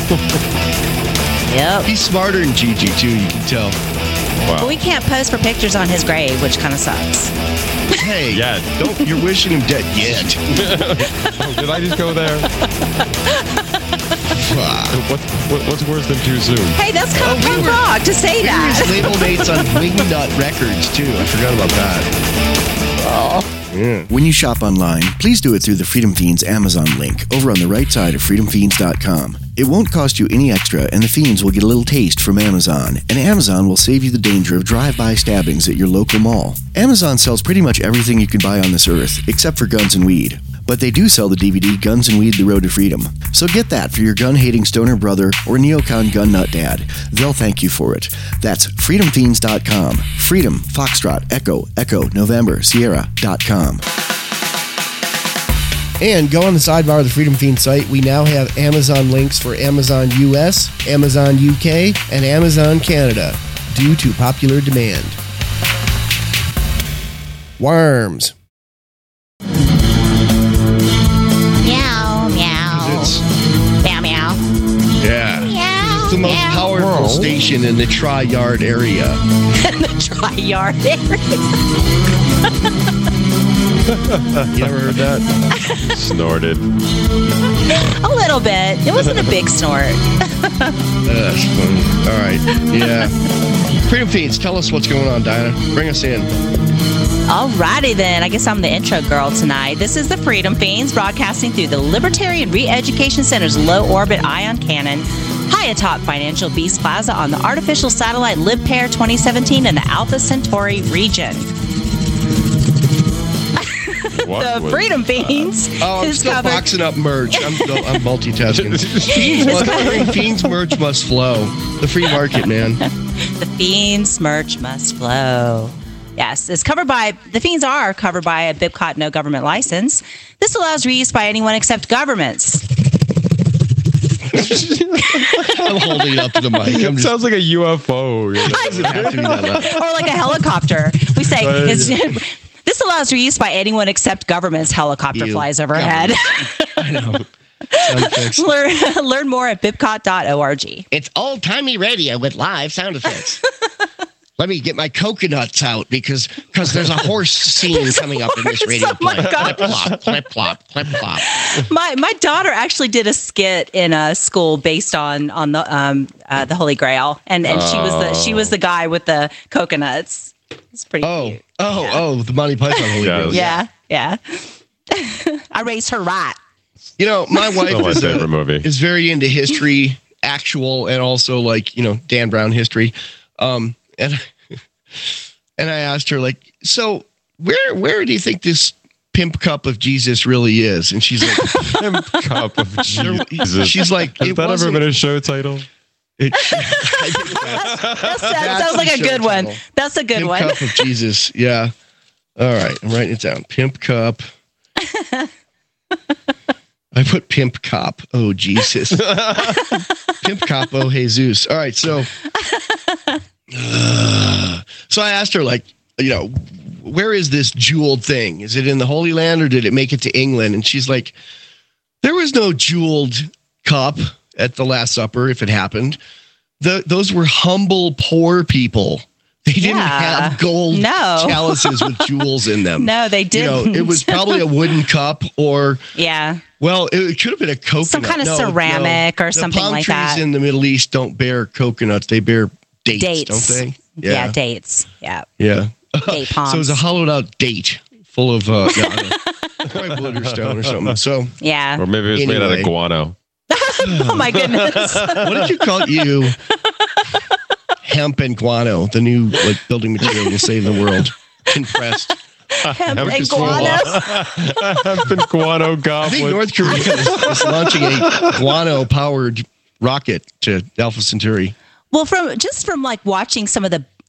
Yep. He's smarter than Gigi, too, you can tell. Wow. But we can't pose for pictures on his grave, which kind of sucks. Hey, Yeah. don't, you're wishing him dead yet. Oh, did I just go there? Fuck. What, what, what's worse than too soon? Hey, that's kind Oh, of we punk were- rock to say We were that. his label mates on Wingnut Records, too. I forgot about that. Yeah. When you shop online, please do it through the Freedom Fiends Amazon link over on the right side of freedom fiends dot com. It won't cost you any extra, and the Fiends will get a little taste from Amazon, and Amazon will save you the danger of drive-by stabbings at your local mall. Amazon sells pretty much everything you can buy on this earth, except for guns and weed. But they do sell the D V D Guns and Weed: The Road to Freedom. So get that for your gun-hating stoner brother or neocon gun nut dad. They'll thank you for it. That's freedom fiends dot com. Freedom, Foxtrot, Echo, Echo, November, Sierra dot com. And go on the sidebar of the Freedom Fiend site. We now have Amazon links for Amazon U S, Amazon U K, and Amazon Canada due to popular demand. Worms. Meow, meow. It's, Meow, meow. yeah. Meow. It's the most meow. powerful station in the Tri-Yard area. The dry yard area. You ever heard that? Snorted. A little bit. It wasn't a big snort. That's funny. All right. Yeah. Freedom Fiends, tell us what's going on, Dinah. Bring us in. Alrighty then. I guess I'm the intro girl tonight. This is the Freedom Fiends broadcasting through the Libertarian Re-Education Center's low orbit ion cannon high atop Financial Beast Plaza on the artificial satellite LibPair twenty seventeen in the Alpha Centauri region. What The was Freedom that? Fiends Oh, I'm is still covered. boxing up merch. I'm, I'm multitasking. Fiends, must, Fiends merch must flow. The free market, man. The Fiends merch must flow. Yes, it's covered by, the Fiends are covered by a BIPCOT no government license. This allows reuse by anyone except governments. I'm holding it up to the mic. I'm just, Sounds like a U F O. You know? it doesn't have to be that loud. Or like a helicopter. We say, Right. it's, this allows reuse by anyone except government's helicopter Ew. flies overhead. I know. Sound effects. learn, learn more at bipcot dot org. It's old-timey radio with live sound effects. Let me get my coconuts out because because there's a horse scene coming up in this horse, radio oh my play. gosh. Clip plop, clip plop, clip plop. My my daughter actually did a skit in a school based on on the um uh, the Holy Grail, and and she was the she was the guy with the coconuts. It's pretty Oh, cute. oh, oh, the Monty Python Holy Yeah. Grail. Yeah, yeah. I raised her right. You know, my wife Still my is, favorite a, movie. is very into history, actual, and also like, you know, Dan Brown history. Um, and and I asked her, like, so where where do you think this pimp cup of Jesus really is? And she's like, Pimp Cup of Jesus. she's like, Has it that ever wasn't- been a show title? it, I think that's- That sounds, That's sounds like the a show good one. title. That's a good Pimp one. cup of Jesus. Yeah. All right. I'm writing it down. Pimp cup. I put pimp cop. Oh, Jesus. Pimp cop. Oh, Jesus. All right. So, uh, so I asked her, like, you know, where is this jeweled thing? Is it in the Holy Land or did it make it to England? And she's like, there was no jeweled cup at the Last Supper if it happened. The, those were humble, poor people. They didn't Yeah. have gold No. chalices with jewels in them. No, they You know, didn't. it was probably a wooden cup or, Yeah. well, it, it could have been a coconut. Some kind of No, ceramic no. or something the palm like trees that. in the Middle East don't bear coconuts. They bear dates, Dates. don't they? Yeah. dates. Yeah. Yeah. Date So it was palms. a hollowed out date full of, uh, no, I don't know, probably Blunderstone or something. So Yeah. Or maybe it was made out Anyway. of guano. Oh my goodness. what did you call you? Hemp and guano, the new like building material to save the world. Compressed. Hemp and just guano. Hemp and guano I think goblet. North Korea is, is launching a guano powered rocket to Alpha Centauri. Well, from just from like watching some of the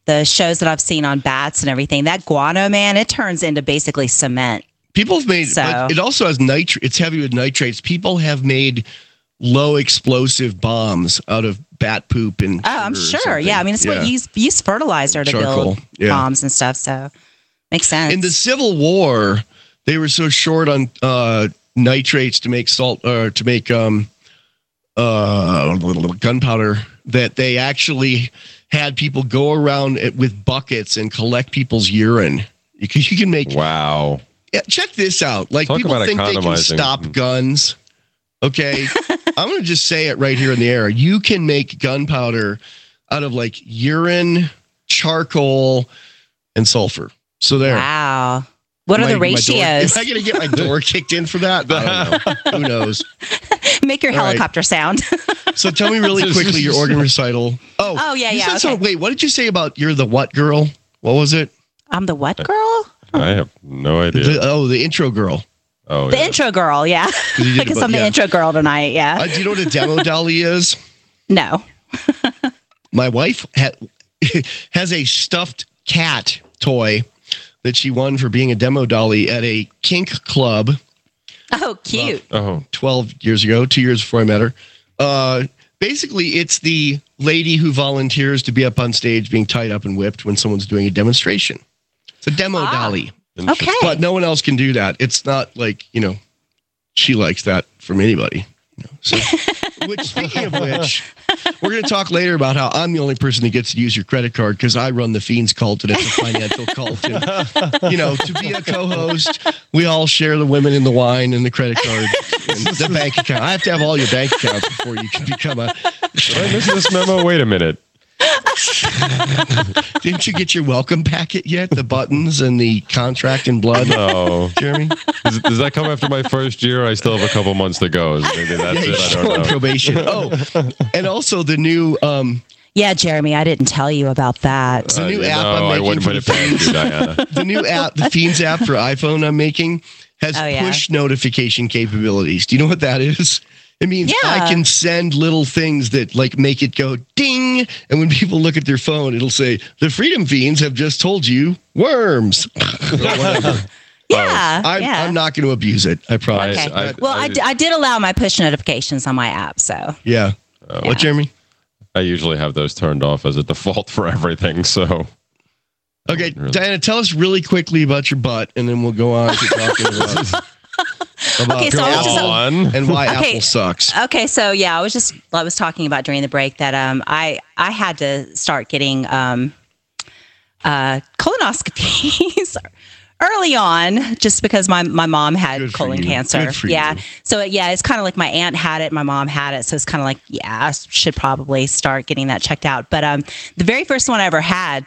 the shows that I've seen on bats and everything, that guano, man, it turns into basically cement. People have made, So- but it also has nitr. It's heavy with nitrates. People have made low explosive bombs out of bat poop and. Oh, I'm sugar or sure. Yeah, I something. mean, it's Yeah. what you use, use fertilizer to Charcoal, build yeah. bombs and stuff. So makes sense. In the Civil War, they were so short on uh, nitrates to make salt or to make um, uh, gunpowder that they actually had people go around it with buckets and collect people's urine. You can, you can make. Wow. Yeah, check this out. Like Talk people about think they can economizing. stop guns. Okay, I'm going to just say it right here in the air. You can make gunpowder out of like urine, charcoal, and sulfur. So there. Wow. What are Am the I- my door- ratios? Am I going to get my door kicked in for that? I don't know. Who knows? Make your All right. helicopter sound. So tell me really quickly your organ recital. Oh, Oh, yeah, you yeah, said okay. something- Wait, what did you say about you're the what girl? What was it? I'm the what girl? I have no idea. The, oh, the intro girl. oh, The yeah. intro girl, yeah. You did I guess about- I'm the yeah. intro girl tonight, yeah. Uh, do you know what a demo dolly is? No. My wife ha- has a stuffed cat toy that she won for being a demo dolly at a kink club Oh, cute. Oh, twelve years ago, two years before I met her. Uh, basically, it's the lady who volunteers to be up on stage being tied up and whipped when someone's doing a demonstration. It's a demo Ah. dolly. Okay. But no one else can do that. It's not like, you know, she likes that from anybody. You know, so, which, speaking of which, we're going to talk later about how I'm the only person that gets to use your credit card because I run the Fiends cult and it's a financial cult. And, you know, to be a co-host, we all share the women and the wine and the credit card and the bank account. I have to have all your bank accounts before you can become a. did I miss this memo? Wait a minute. Didn't you get your welcome packet yet? The buttons and the contract in blood, No. Jeremy? Does, does that come after my first year? I still have a couple months to go. Maybe that's Yeah, it. you're I still don't on know. probation. Oh, and also the new um, Yeah, Jeremy, I didn't tell you about that. the Uh, new you app know, I'm I making wouldn't for put the it past you, Diana. the new app, the Fiends app for iPhone I'm making has Oh, yeah. push notification capabilities. Do you know what that is? It means Yeah. I can send little things that like make it go ding, and when people look at their phone, it'll say the Freedom Fiends have just told you worms. Or whatever. Yeah, I'm, yeah. I'm not going to abuse it. I promise. Okay. I- well, I, d- I did allow my push notifications on my app, so. Yeah. Oh. What, Jeremy? I usually have those turned off as a default for everything. So Okay, Really? Diana, tell us really quickly about your butt, and then we'll go on to talking about, about Okay, so I was just- Apple on. and why Okay. Apple sucks. Okay, so yeah, I was just I was talking about during the break that um I I had to start getting um uh colonoscopies early on just because my my mom had Good for colon you. cancer. Good for yeah. you. So yeah, it's kind of like my aunt had it, my mom had it, so it's kind of like yeah, I should probably start getting that checked out. But um the very first one I ever had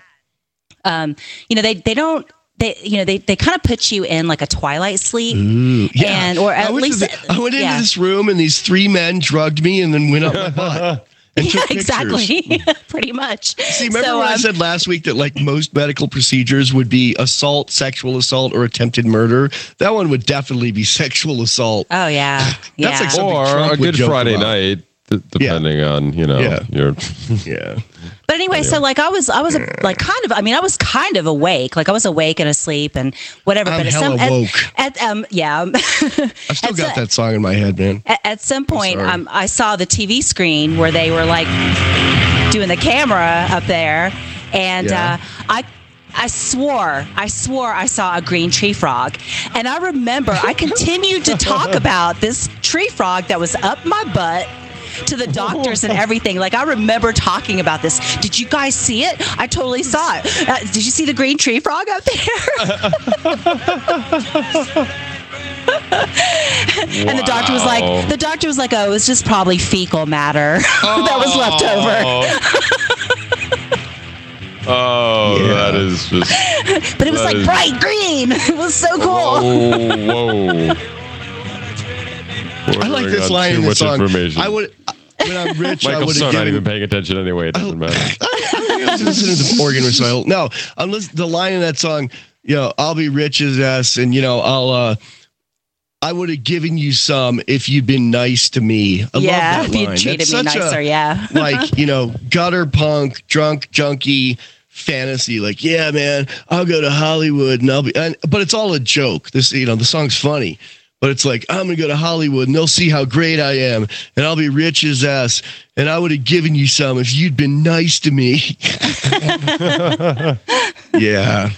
um you know, they they don't they, you know, they, they kind of put you in like a twilight sleep, Ooh, yeah. and or at I went, least to the- I went into yeah. this room and these three men drugged me and then went up my butt and Yeah, took pictures. exactly, pretty much. See, remember So, when I um, said last week that like most medical procedures would be assault, sexual assault, or attempted murder? That one would definitely be sexual assault. Oh yeah, yeah. That's like something Or Trump a would good joke Friday about. night, d- depending on, you know, Yeah. your. Yeah. But anyway, so like I was, I was like kind of, I mean, I was kind of awake, like I was awake and asleep and whatever. I'm but at hella some, woke. At, at um, yeah, I've still At got so- that song in my head, man. at, at some point, sorry. um, I saw the T V screen where they were like doing the camera up there, and Yeah. uh, I. I swore, I swore I saw a green tree frog. And I remember I continued to talk about this tree frog that was up my butt to the doctors and everything. Like, I remember talking about this. Did you guys see it? I totally saw it. Uh, did you see the green tree frog up there? And the doctor was like, Wow. the doctor was like, oh, it was just probably fecal matter that was left over. Oh, Yeah. that is just. But it was That like is- bright green. It was so cool. Oh, whoa. I like We're this on line too in the much song. information. I would, when I'm rich, I Michael's would so have not given. even paying attention anyway. It doesn't matter. I was listening to the organ recital. No, I'm listening. The line in that song, you know, I'll be rich as ass, and you know, I'll. uh I would have given you some if you'd been nice to me. I Yeah, love if that you line. treated That's me such nicer, a, yeah. like, you know, gutter punk, drunk junkie, fantasy, like, yeah, man, I'll go to Hollywood and I'll be, and, but it's all a joke. This, you know, the song's funny, but it's like, I'm going to go to Hollywood and they'll see how great I am and I'll be rich as ass. And I would have given you some if you'd been nice to me. Yeah.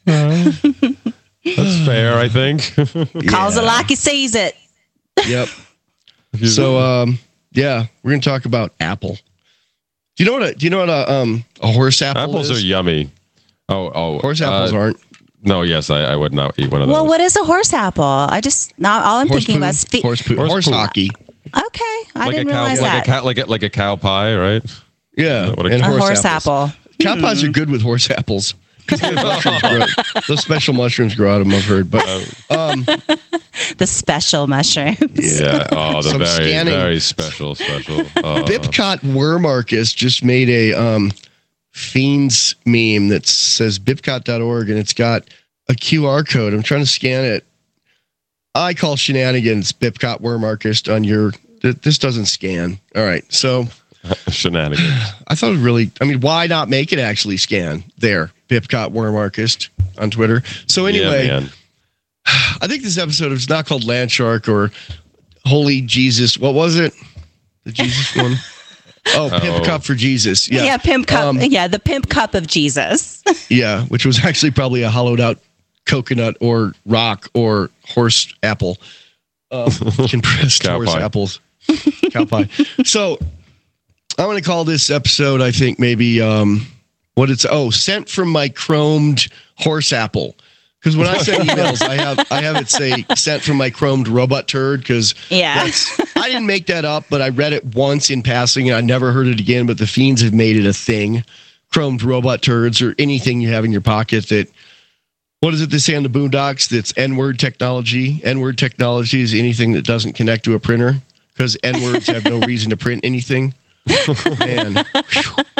That's fair, I think. Calls it like he sees it. Yep. So, um, yeah, we're going to talk about Apple. Do you know what a, do you know what a, um, a horse apple Apples is? are yummy. Oh, oh. Horse apples uh, aren't. No, yes, I, I would not eat one of those. Well, what is a horse apple? I just, not all I'm Horse thinking poo, about is feet. horse poo, Horse horse, poo. hockey. Okay, I like didn't a cow, realize like that. a cow, like a, like a cow pie, right? Yeah, What a- and a horse, horse apples. apple. Cow pies are good with horse apples. Those mushrooms grow- Those special mushrooms grow out of them, I've heard. But um, The special mushrooms. Yeah. Oh, the Some very, scanning. very special, special. Uh, Bipcot Wormarcus just made a um, Fiends meme that says bipcot dot org, and it's got a Q R code. I'm trying to scan it. I call shenanigans Bipcot Wormarcus on your. Th- this doesn't scan. All right, so shenanigans. I thought it really. I mean, why not make it actually scan there? Bipcot Wormarcus on Twitter. So anyway. Yeah, man. I think this episode is not called Land Shark or Holy Jesus. What was it? The Jesus one? Oh, Pimp Oh. Cup for Jesus. Yeah. Yeah, pimp cup. Um, yeah, the pimp cup of Jesus. Yeah, which was actually probably a hollowed out coconut or rock or horse apple. Um, compressed Cow horse pie. apples. Cow pie. So I want to call this episode, I think, maybe um, what it's, oh, sent from my chromed horse apple. Because when I send emails, I have I have it say sent from my chromed robot turd. Because Yeah. I didn't make that up, but I read it once in passing, and I never heard it again. But the fiends have made it a thing. Chromed robot turds or anything you have in your pocket that. What is it they say on the Boondocks? That's N-word technology. N-word technology is anything that doesn't connect to a printer because N-words have no reason to print anything. Man. Whew.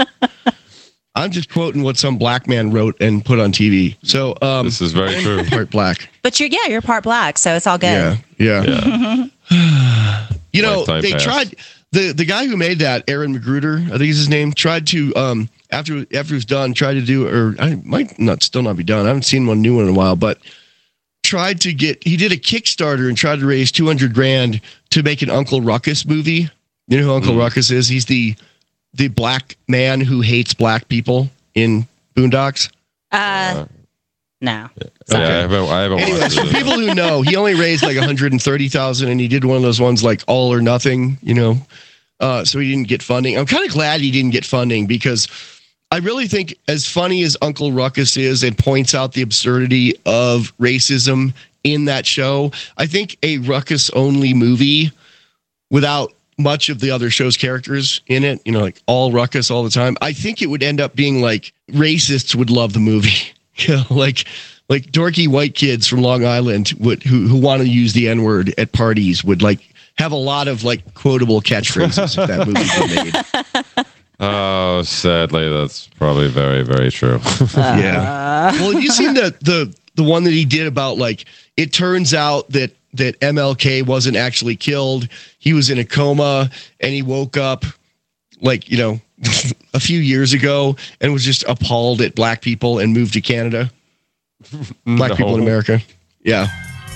I'm just quoting what some black man wrote and put on T V. So um, This is very true. part black. But you're, yeah, you're part black, so it's all good. Yeah, yeah. Yeah. You know, Lifetime they pass. tried the the guy who made that, Aaron Magruder, I think is his name, tried to um after after it was done, tried to do, or I might not still not be done. I haven't seen one new one in a while, but tried to get he did a Kickstarter and tried to raise two hundred grand to make an Uncle Ruckus movie. You know who Uncle Mm. Ruckus is? He's the the black man who hates black people in Boondocks. Uh, no. Yeah, I haven't, I haven't Anyway, watched for it. people who know, he only raised like one hundred thirty thousand, and he did one of those ones like all or nothing, you know. Uh, so he didn't get funding. I'm kind of glad he didn't get funding because I really think, as funny as Uncle Ruckus is and points out the absurdity of racism in that show, I think a Ruckus only movie without much of the other show's characters in it, you know, like all Ruckus all the time, I think it would end up being like racists would love the movie. You know, like like dorky white kids from Long Island would who who want to use the N-word at parties would like have a lot of like quotable catchphrases if that movie were made. Oh, sadly, that's probably very, very true. Yeah. Well, have you seen the the the one that he did about like it turns out that that M L K wasn't actually killed. He was in a coma and he woke up like, you know, a few years ago and was just appalled at black people and moved to Canada. Black No. people in America. Yeah.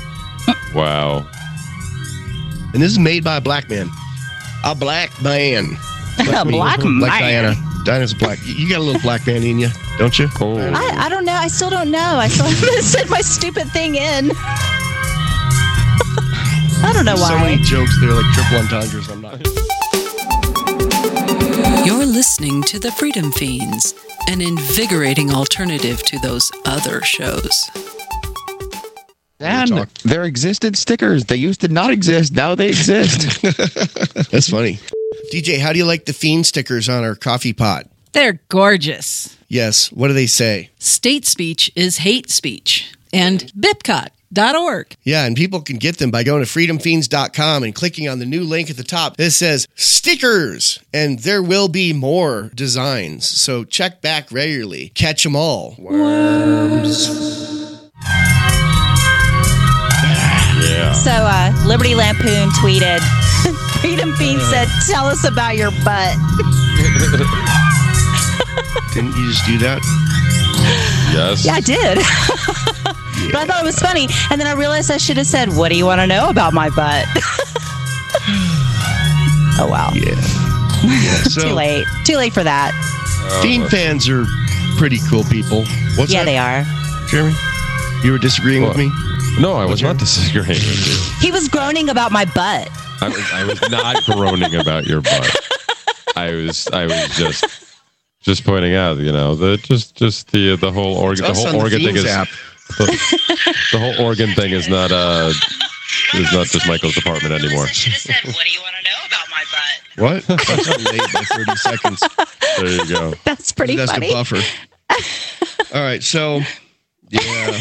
Wow. And this is made by a black man. A black man. A me. black Like man. Diana. Diana's black. You got a little black man in you, don't you? Oh. I, I don't know. I still don't know. I still haven't sent my stupid thing in. I don't know So why. many jokes there, like triple entendres. I'm not. You're listening to The Freedom Fiends, an invigorating alternative to those other shows. And Talk. there existed stickers. They used to not exist. Now they exist. That's funny. D J, how do you like the fiend stickers on our coffee pot? They're gorgeous. Yes. What do they say? State speech is hate speech. And bipcot dot org. Yeah, and people can get them by going to freedom fiends dot com and clicking on the new link at the top. It says stickers, and there will be more designs. So check back regularly. Catch them all. Worms. Yeah. So, uh, Liberty Lampoon tweeted, Freedom Fiend said, tell us about your butt. Didn't you just do that? Yes. Yeah, I did. But I thought it was funny. And then I realized I should have said, what do you want to know about my butt? Oh, wow. Yeah. yeah so, Too late. Too late for that. Fiend fans are pretty cool people. What's yeah, that? they are. Jeremy? You were disagreeing What? with me? No, I was not disagreeing with you. He was groaning about my butt. I was, I was not groaning about your butt. I was, I was just, just pointing out, you know, the just, just the the whole organ, the Us whole on the organ thing Fiends is, app. the, the whole organ thing is not, uh, is not just Michael's department anymore. I should have said, what do you want to know about my butt? What? That's delayed by thirty seconds. There you go. That's pretty That's funny. a buffer. All right, so yeah,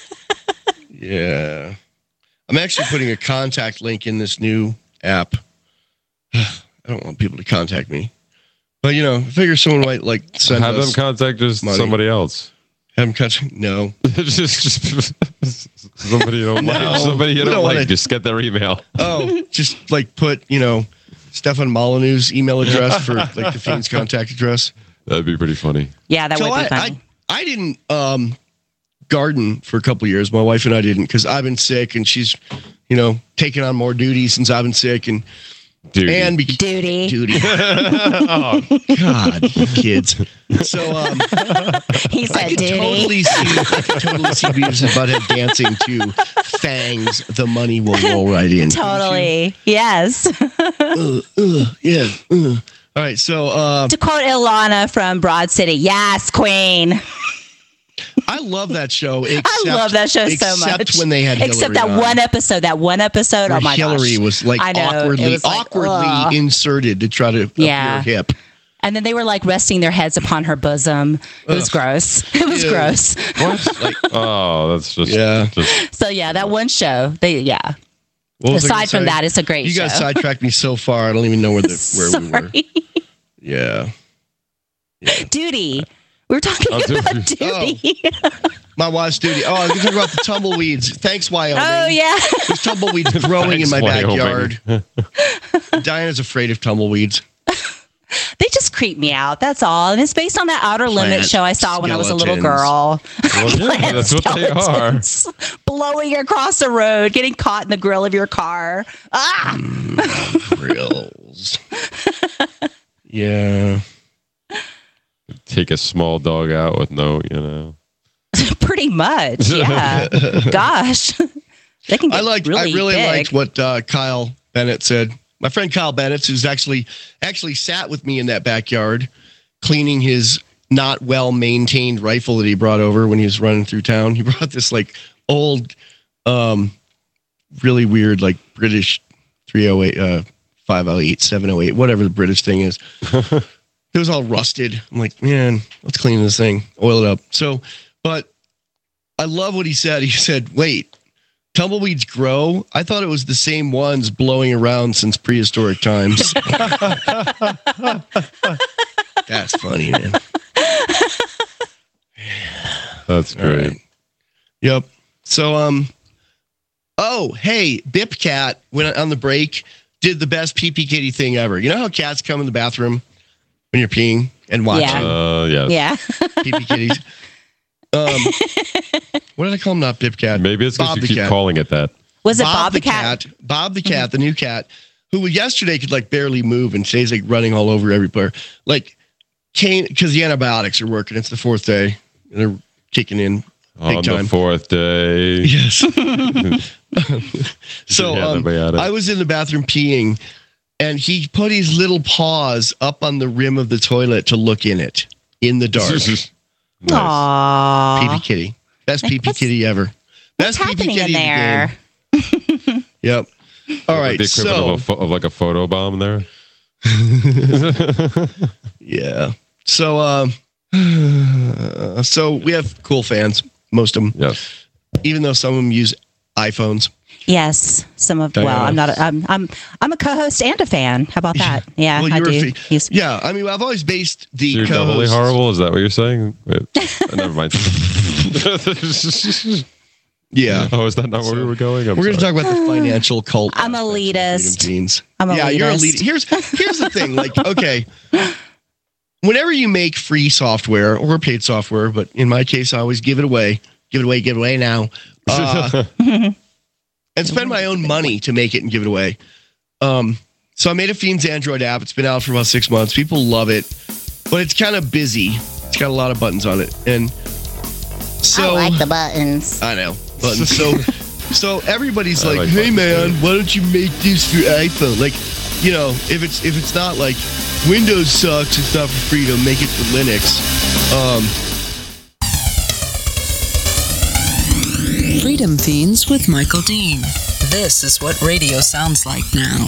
yeah. I'm actually putting a contact link in this new app. I don't want people to contact me, but you know, I figure someone might like send Have us them contact just money. somebody else. Have them contact. No, just, just somebody you don't No, like. Somebody you we don't, don't like. wanna- Just get their email. oh, just like put you know Stefan Molyneux's email address for like the Fiend's contact address. That'd be pretty funny. Yeah, that So would be I, funny. I, I didn't um, garden for a couple of years. My wife and I didn't because I've been sick and she's, you know, taking on more duties since I've been sick and Dude. and be- Duty. duty. Oh God, kids. So um, He I said could duty. totally see, I could totally see Beavis and Butthead dancing to Fangs. The money will roll right in. Totally. Yes. Uh, uh, yeah. Uh. All right. So uh, To quote Ilana from Broad City, yes, queen. I love that show. Except, I love that show so except much. when they had Except Hillary that on. one episode. That one episode. Where Oh my Hillary gosh. was like I know, it awkwardly, was like, awkwardly ugh. inserted to try to Yeah. appear hip. And then they were like resting their heads upon her bosom. It was Ugh. gross. It was Ew. gross. What? Like, Oh, that's just Yeah. Just, So yeah, that one show. They yeah. what was I Aside gonna from say? that, it's a great You show. guys sidetracked me so far. I don't even know where the where we were. Sorry. Yeah. Duty. We were talking I'll do- about duty. My wife's duty. Oh, I was talking about the tumbleweeds. Thanks, Wyoming. Oh yeah. There's tumbleweeds growing in Thanks, my Wyoming. backyard. Diana's afraid of tumbleweeds. They just creep me out. That's all. And it's based on that Outer Limits Plant show I saw when I was a little skeletons. girl. well, yeah, Plant that's what they are. skeletons Blowing across the road, getting caught in the grill of your car. Ah! Grills. Yeah. Take a small dog out with no, you know. Pretty much. Yeah. Gosh. They can get I liked. really I really big. liked what uh, Kyle Bennett said. My friend Kyle Bennett, who's actually actually sat with me in that backyard, cleaning his not well maintained rifle that he brought over when he was running through town. He brought this like old, um, really weird like British three oh eight, uh, five oh eight, seven oh eight, whatever the British thing is. It was all rusted. I'm like, man, let's clean this thing, oil it up. So, but I love what he said. He said, wait, tumbleweeds grow? I thought it was the same ones blowing around since prehistoric times. That's funny, man. That's All great. right. Yep. So, um, oh, hey, Bipcat went on the break, did the best pee pee kitty thing ever. You know how cats come in the bathroom when you're peeing and watching Yeah. Uh, yes. Yeah. pee pee kitties? Um, what did I call him? Not Bipcat. Maybe it's because Bob you the keep cat. calling it that. Was it Bob, the cat? Bob the cat, the new cat, who yesterday could like barely move and today's like running all over everywhere. Like came because the antibiotics are working. It's the fourth day and they're kicking in big On time. the fourth day. Yes. so The um, antibiotic. I was in the bathroom peeing, and he put his little paws up on the rim of the toilet to look in it in the dark. Nice. Aww. Pee pee kitty, best pee pee What's- kitty ever. What's Best pee pee happening kitty in there? the game. Yep. All right. The equivalent So of, a pho- of like a photo bomb there. yeah. So um, so we have cool fans. Most of them, Yes. even though some of them use iPhones. Yes, some of. Well, Diana. I'm not. A, I'm. I'm. I'm a co-host and a fan. How about that? Yeah, Well, I you're a do. fa- He's- Yeah, I mean, I've always based the You're doubly co-hosts- horrible? Is that what you're saying? Wait, uh, never mind. Yeah. Oh, is that not where we were going? I'm We're going to sorry. talk about the financial cult. I'm aspects of elitist. Freedom Teens. I'm yeah, you're elitist. elite. Here's here's the thing. Like, okay, whenever you make free software or paid software, but in my case, I always give it away, give it away, give it away now, uh, and spend my own money to make it and give it away. Um, so I made a Fiends Android app. It's been out for about six months. People love it, but it's kind of busy. It's got a lot of buttons on it, and so I like the buttons. I know buttons. So, so everybody's like, like "Hey, buttons, man, too. why don't you make this for iPhone?" Like, you know, if it's if it's not like Windows sucks, it's not for Freedom, make it for Linux. Um, Freedom Fiends with Michael Dean. This is what radio sounds like now.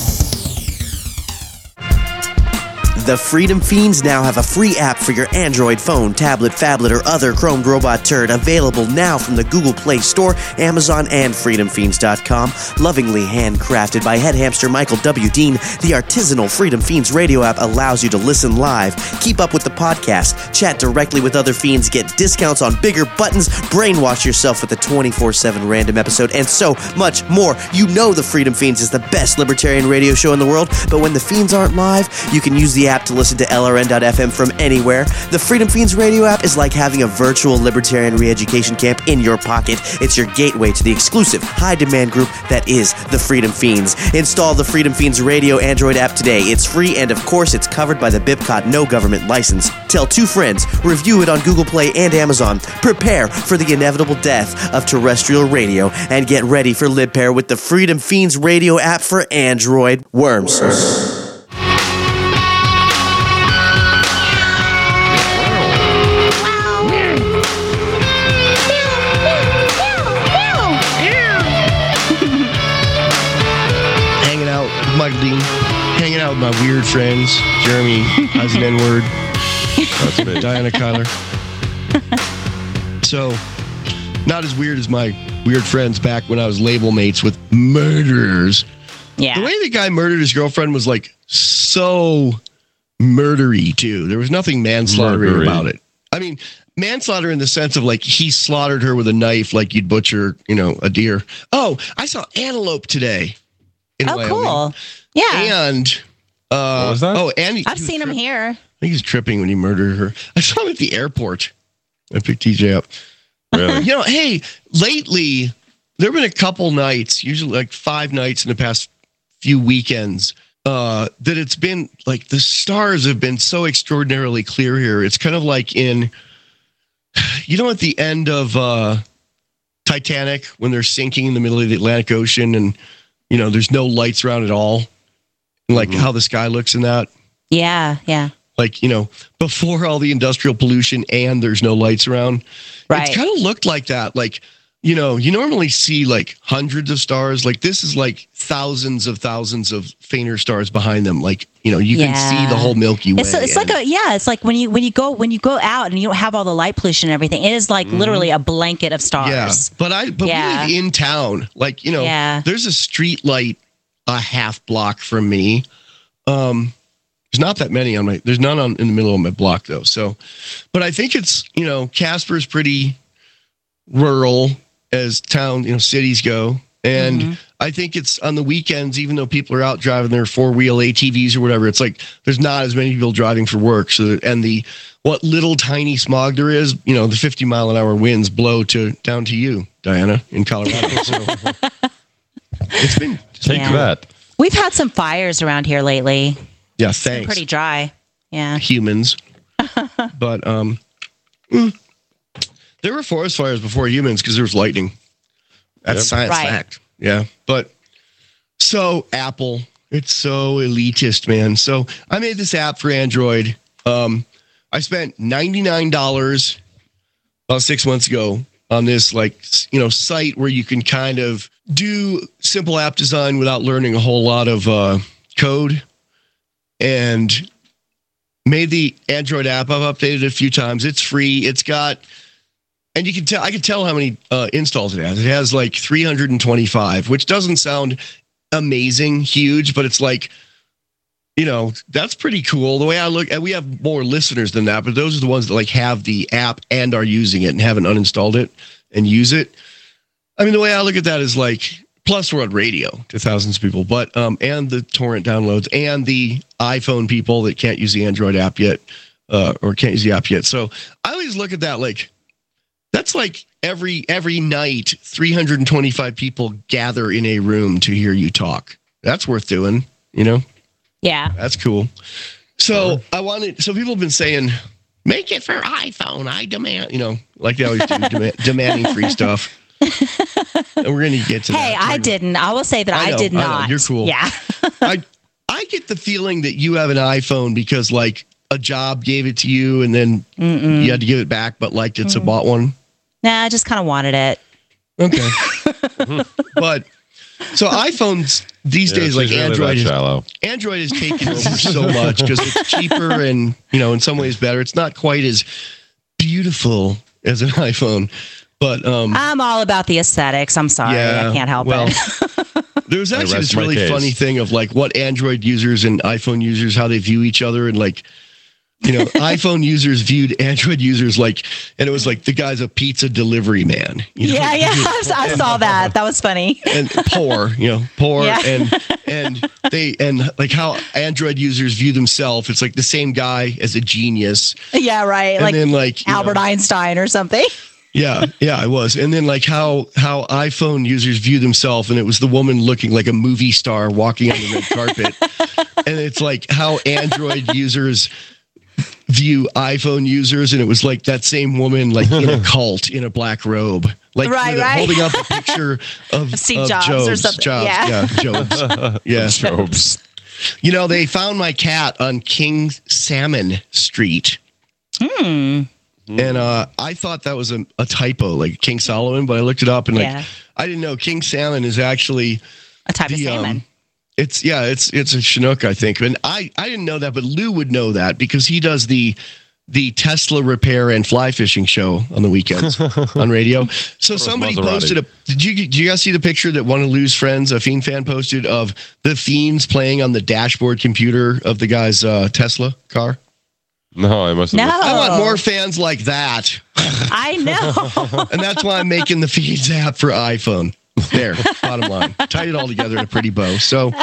The Freedom Fiends now have a free app for your Android phone, tablet, phablet, or other chromed robot turd, available now from the Google Play Store, Amazon, and freedom fiends dot com. Lovingly handcrafted by head hamster Michael W. Dean, the artisanal Freedom Fiends radio app allows you to listen live, keep up with the podcast, chat directly with other fiends, get discounts on bigger buttons, brainwash yourself with a twenty-four seven random episode, and so much more. You know the Freedom Fiends is the best libertarian radio show in the world, but when the Fiends aren't live, you can use the app to listen to L R N dot F M from anywhere. The Freedom Fiends radio app is like having a virtual libertarian re-education camp in your pocket. It's your gateway to the exclusive, high-demand group that is the Freedom Fiends. Install the Freedom Fiends radio Android app today. It's free, and of course, it's covered by the BIPCOT no government license. Tell two friends, review it on Google Play and Amazon. Prepare for the inevitable death of terrestrial radio, and get ready for LibPair with the Freedom Fiends radio app for Android. Worms. Michael Dean, hanging out with my weird friends, Jeremy, has an N-word, That's me. Diana Kyler. So, not as weird as my weird friends back when I was label mates with murderers. Yeah. The way the guy murdered his girlfriend was like so murdery too. There was nothing manslaughter Murdery. about it. I mean, manslaughter in the sense of like he slaughtered her with a knife like you'd butcher, you know, a deer. Oh, I saw antelope today. In Oh, Wyoming. cool. Yeah. And uh, What was that? oh, and he, I've he was seen him tri- here. I think he was tripping when he murdered her. I saw him at the airport. I picked T J up. Really? You know, hey, lately there have been a couple nights, usually like five nights in the past few weekends, uh, that it's been like the stars have been so extraordinarily clear here. It's kind of like in, you know, at the end of uh, Titanic when they're sinking in the middle of the Atlantic Ocean and, you know, there's no lights around at all. Like mm-hmm. how the sky looks in that. Yeah, yeah. Like, you know, before all the industrial pollution and there's no lights around. Right. It's kind of looked like that. Like, you know, you normally see like hundreds of stars. Like this is like thousands of thousands of fainter stars behind them. Like, you know, you Yeah. can see the whole Milky Way. It's, it's like and- a yeah. It's like when you when you go when you go out and you don't have all the light pollution and everything. It is like literally a blanket of stars. Yeah, but I but Yeah. we live in town. Like, you know, Yeah. there's a street light a half block from me. Um, there's not that many on my. There's none on in the middle of my block though. So, but I think it's you know Casper's pretty rural as town you know cities go, and Mm-hmm. I think it's on the weekends. Even though people are out driving their four wheel A T Vs or whatever, it's like there's not as many people driving for work. So and the what little tiny smog there is, you know, the fifty mile an hour winds blow to down to you, Diana, in Colorado. So it's been Take Yeah. that. We've had some fires around here lately. yeah, It's been thanks. pretty dry. Yeah. Humans. But um mm, there were forest fires before humans because there was lightning. That's Yep. science Right. fact. Yeah. But so Apple, it's so elitist, man. So I made this app for Android. Um I spent ninety-nine dollars about six months ago on this like s- you know site where you can kind of do simple app design without learning a whole lot of uh, code, and made the Android app. I've updated it a few times. It's free. It's got, and you can tell. I can tell how many uh, installs it has. It has like three hundred twenty-five, which doesn't sound amazing, huge, but it's like, you know, that's pretty cool. The way I look, and we have more listeners than that, but those are the ones that like have the app and are using it and haven't uninstalled it and use it. I mean, the way I look at that is like Plus, we're on radio to thousands of people, but um, and the torrent downloads and the iPhone people that can't use the Android app yet, uh, or can't use the app yet. So I always look at that like that's like every every night, three hundred twenty-five people gather in a room to hear you talk. That's worth doing, you know? Yeah, that's cool. So I wanted. So people have been saying, make it for iPhone. I demand, you know, like they always do, demand, demanding free stuff. And we're going to get to hey, that. I didn't. I will say that I, I know, did I know. not. You're cool. Yeah. I I get the feeling that you have an iPhone because like a job gave it to you and then Mm-mm. you had to give it back, but liked it, so Mm. bought one. Nah, I just kind of wanted it. Okay. But so iPhones these Yeah, days, like she's really Android, that is, shallow. Android is taking over so much because it's cheaper and, you know, in some ways better. It's not quite as beautiful as an iPhone, but um, I'm all about the aesthetics. I'm sorry. Yeah, I can't help well, it. there was I actually rest this my really case. funny thing of like what Android users and iPhone users, how they view each other, and like, you know, iPhone users viewed Android users like, and it was like the guy's a pizza delivery man. You know? Yeah, yeah. I saw that. That was funny. And poor, you know, poor, Yeah. and and they and like how Android users view themselves. It's like the same guy as a genius. Yeah, right. And like then like you Albert know, Einstein or something. Yeah, yeah, I was. And then like how how iPhone users view themselves, and it was the woman looking like a movie star walking on the red carpet. And it's like how Android users view iPhone users, and it was like that same woman like in a cult in a black robe, like Right, with a- right. holding up a picture of, Steve of Jobs or something. Jobs, Yeah. yeah, Jobs, yeah, Jobs. You know, they found my cat on King Salmon Street. Hmm. And uh, I thought that was a, a typo, like King Solomon, but I looked it up and like Yeah. I didn't know King Salmon is actually A type of the, um, salmon. it's yeah, it's it's a Chinook, I think. And I, I didn't know that, but Lou would know that because he does the the Tesla repair and fly fishing show on the weekends on radio. So somebody Maserati. posted a did you did you guys see the picture that one of Lou's friends, a Fiend fan, posted of the Fiends playing on the dashboard computer of the guy's uh, Tesla car? No, I must have. No. I want more fans like that. I know. And that's why I'm making the Feeds app for iPhone. There, bottom line. Tied it all together in a pretty bow. So,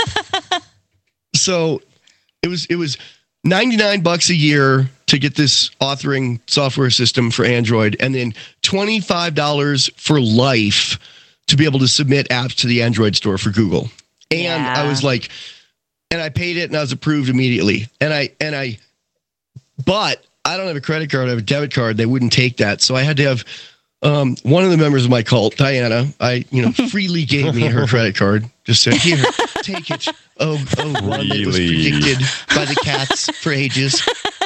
so it was it was ninety-nine bucks a year to get this authoring software system for Android, and then twenty-five dollars for life to be able to submit apps to the Android store for Google. And Yeah. I was like, and I paid it, and I was approved immediately. And I and I, but I don't have a credit card. I have a debit card. They wouldn't take that, so I had to have. Um, one of the members of my cult, Diana, I you know freely gave me her credit card. Just said, "Here, take it." Oh, oh, one that was Really? predicted by the cats for ages.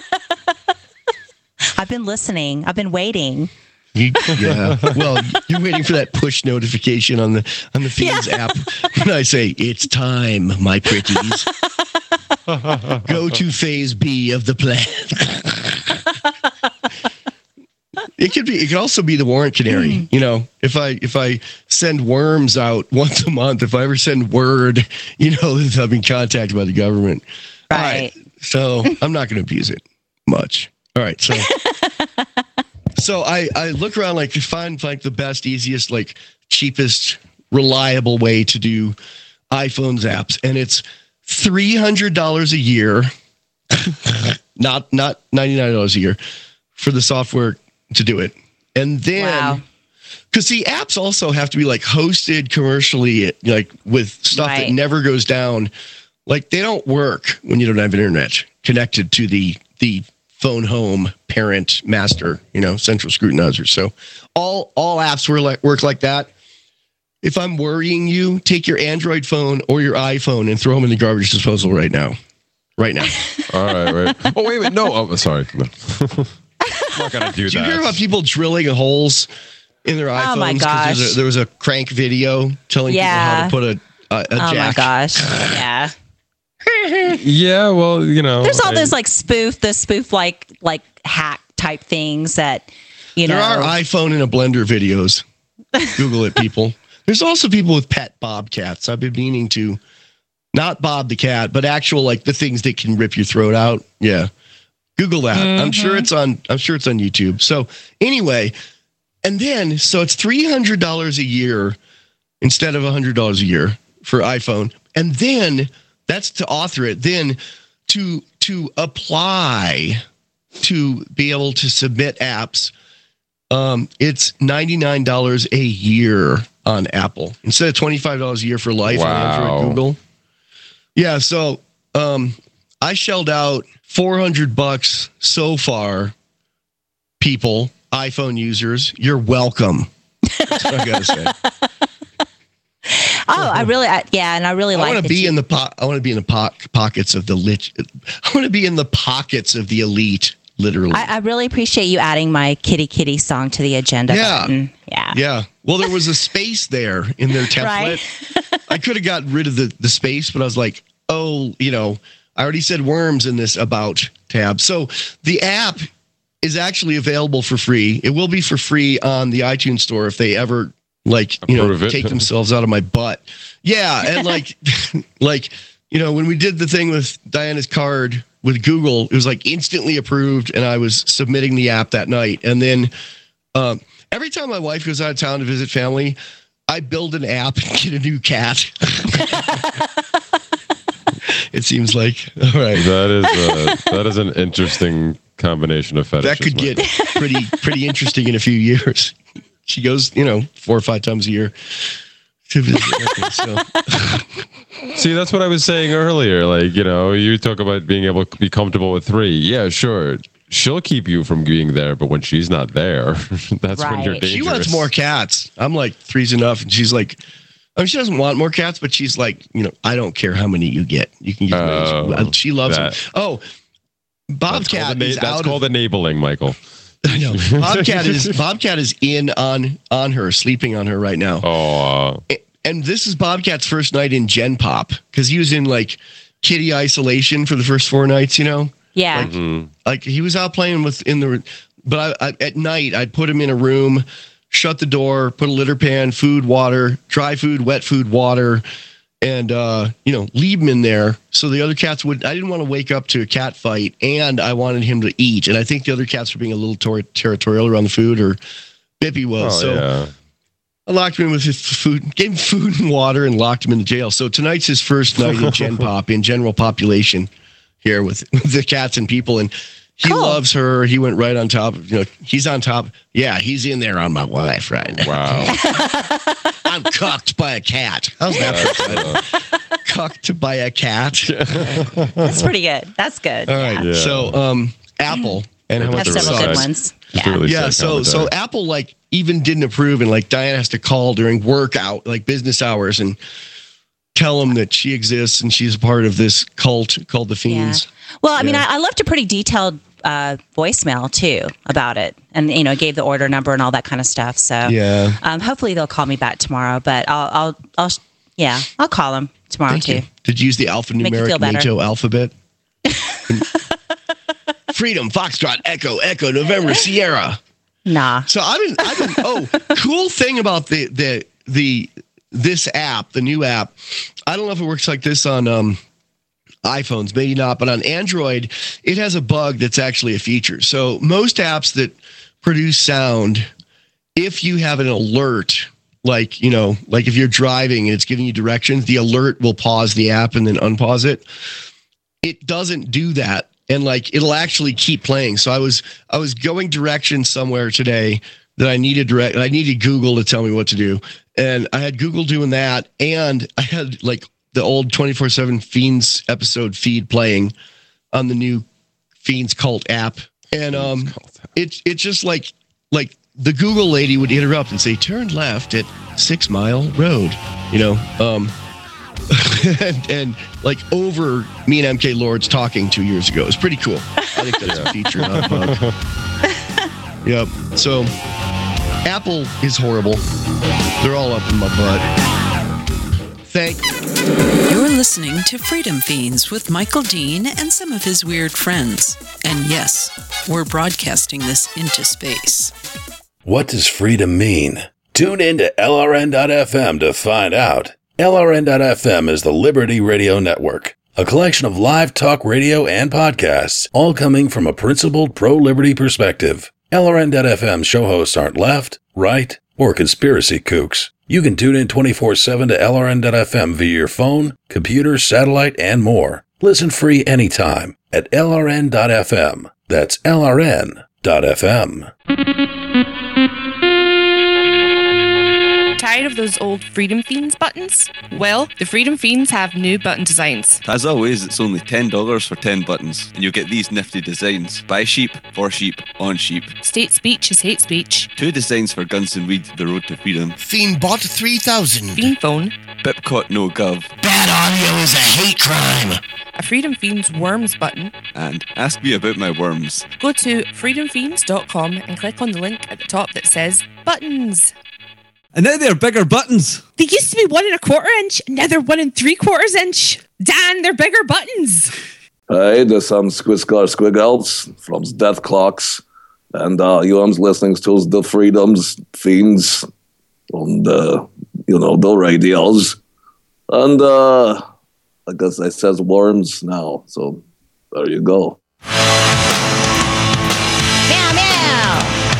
I've been listening. I've been waiting. You, yeah. Well, you're waiting for that push notification on the on the Fiends app when I say it's time, my pretties. Go to phase B of the plan. It could be. It could also be the warrant canary. You know, if I if I send worms out once a month, if I ever send word, you know, that I've been contacted by the government. All Right. So I'm not going to abuse it much. All right. So so I I look around like to find like the best, easiest, like cheapest, reliable way to do iPhone's apps, and it's three hundred dollars a year, not not ninety-nine dollars a year for the software to do it. And then, Wow. because the apps also have to be like hosted commercially, like with stuff that Right. never goes down. Like they don't work when you don't have internet connected to the the phone home parent master, you know, central scrutinizer. So all all apps were like work like that. If I'm worrying you, take your Android phone or your iPhone and throw them in the garbage disposal right now. Right now. All right, right. Oh, wait a minute. No, oh, sorry. No. I'm not gonna do Did you that. hear about people drilling holes in their iPhones? Oh, my 'cause gosh. There's a, there was a crank video telling Yeah. people how to put a, a, a Oh my jack. gosh. Yeah. Yeah, well, you know, There's all I- those like spoof, the spoof like like hack type things that you There know. are iPhone in a blender videos. Google it, people. There's also people with pet bobcats. I've been meaning to, not Bob the cat, but actual like the things that can rip your throat out. Yeah, Google that. I'm sure it's on. I'm sure it's on YouTube. So anyway, and then so it's three hundred dollars a year instead of one hundred dollars a year for iPhone. And then that's to author it. Then to to apply to be able to submit apps, um, it's ninety-nine dollars a year on Apple instead of twenty-five dollars a year for life Wow. on Android, Google. Yeah, so um, I shelled out four hundred bucks so far. People, iPhone users, you're welcome. That's what I gotta say. Oh, I really, I, yeah, and I really I like. want to that be you- in the po- I want to be in the po- pockets of the lit. I want to be in the pockets of the elite. Literally. I, I really appreciate you adding my kitty kitty song to the agenda Yeah. button. Yeah. Yeah. Well, there was a space there in their template. I could have gotten rid of the, the space, but I was like, oh, you know, I already said worms in this about tab. So the app is actually available for free. It will be for free on the iTunes store if they ever like, you know, Approve it. take themselves out of my butt. Yeah. And like, like, you know, when we did the thing with Diana's card with Google, it was like instantly approved, and I was submitting the app that night. And then um, every time my wife goes out of town to visit family, I build an app and get a new cat. It seems like. All right. That is uh, that is an interesting combination of fetishes. That could get pretty pretty interesting in a few years. She goes, you know, four or five times a year to visit. So. See, that's what I was saying earlier. Like, you know, you talk about being able to be comfortable with three. Yeah, sure. She'll keep you from being there, but when she's not there, that's when you're Right. dangerous. She wants more cats. I'm like, three's enough. And she's like, I mean, she doesn't want more cats, but she's like, you know, I don't care how many you get. You can get Oh, many. She loves that- them. Oh, That's Bobcat called, ena- is that's out called of, enabling, Michael. I know. Bobcat is Bobcat is in on on her, sleeping on her right now. Oh, uh, And this is Bobcat's first night in Gen Pop because he was in like kitty isolation for the first four nights, you know? Yeah. Like, mm-hmm. like he was out playing with in the, but I, I, at night I'd put him in a room, shut the door, put a litter pan, food, water, dry food, wet food, water, and, uh, you know, leave him in there. So the other cats would, I didn't want to wake up to a cat fight, and I wanted him to eat. And I think the other cats were being a little tor- territorial around the food, or Bippy was. oh so yeah. I locked him in with his food, gave him food and water, and locked him in the jail. So tonight's his first night in Gen Pop, in general population here with, with the cats and people. And he Cool. loves her. He went right on top. You know, he's on top. Yeah, he's in there on my wife right now. Wow. I'm cucked by a cat. How's that for a title? Cucked by a cat. That's pretty good. That's good. All right. Yeah. So, um, Apple and how much Have it several good sucks. ones. Just Yeah. really Yeah, sick so so commentary. Apple like even didn't approve, and like Diana has to call during workout, like business hours, and tell them that she exists and she's a part of this cult called the Yeah. Fiends. Well, I mean, Yeah. I, I left a pretty detailed uh, voicemail too about it, and you know, gave the order number and all that kind of stuff. So Yeah. um, hopefully they'll call me back tomorrow. But I'll, I'll, I'll, yeah, I'll call them tomorrow Thank too. you. Did you use the Make you feel alphanumeric better. NATO alphabet? Freedom, Foxtrot, Echo, Echo, November, Sierra. Nah. So I've been, I've been. Oh, cool thing about the the the this app, the new app. I don't know if it works like this on um, iPhones, maybe not, but on Android, it has a bug that's actually a feature. So most apps that produce sound, if you have an alert, like you know, like if you're driving and it's giving you directions, the alert will pause the app and then unpause it. It doesn't do that. And like it'll actually keep playing. So I was I was going directions somewhere today that I needed direct. I needed Google to tell me what to do, and I had Google doing that, and I had like the old twenty-four seven Fiends episode feed playing on the new Fiends Cult app, and um, it's it's just like like the Google lady would interrupt and say, "Turn left at Six Mile Road," you know. Um, and, and like over me and M K Lords talking two years ago. It's pretty cool. I think that's a feature, not a bug. Yep. So Apple is horrible. They're all up in my butt. Thank You're listening to Freedom Fiends with Michael Dean and some of his weird friends. And yes, we're broadcasting this into space. What does freedom mean? Tune in to L R N dot F M to find out. L R N dot F M is the Liberty Radio Network, a collection of live talk radio and podcasts, all coming from a principled pro-liberty perspective. L R N dot F M show hosts aren't left, right, or conspiracy kooks. You can tune in twenty-four seven to L R N dot F M via your phone, computer, satellite, and more. Listen free anytime at L R N dot F M. That's L R N dot F M. Tired of those old Freedom Fiends buttons? Well, the Freedom Fiends have new button designs. As always, it's only ten dollars for ten buttons, and you'll get these nifty designs. By sheep, for sheep, on sheep. State speech is hate speech. Two designs for Guns and Weed, The Road to Freedom. Fiendbot three thousand. Fiend phone. Pipcot no gov. Bad audio is a hate crime. A Freedom Fiends worms button. And ask me about my worms. Go to freedom fiends dot com and click on the link at the top that says buttons. And now they're bigger buttons. They used to be one and a quarter inch, and now they're one and three quarters inch. Dan, they're bigger buttons. Hey, this is Squiscar Squiggles from Death Clocks. And uh, you are listening to the Freedoms Fiends on the, you know, the radios. And uh, I guess I says worms now. So there you go. Meow, meow.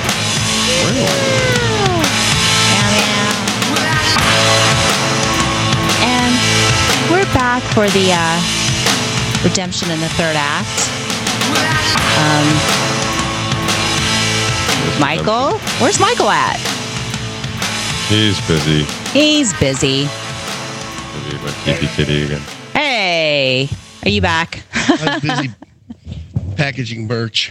Back for the uh, redemption in the third act. Um, Michael? Where's Michael at? He's busy. He's busy. Busy with Kitty Kitty again. Hey, are you back? I was busy packaging merch.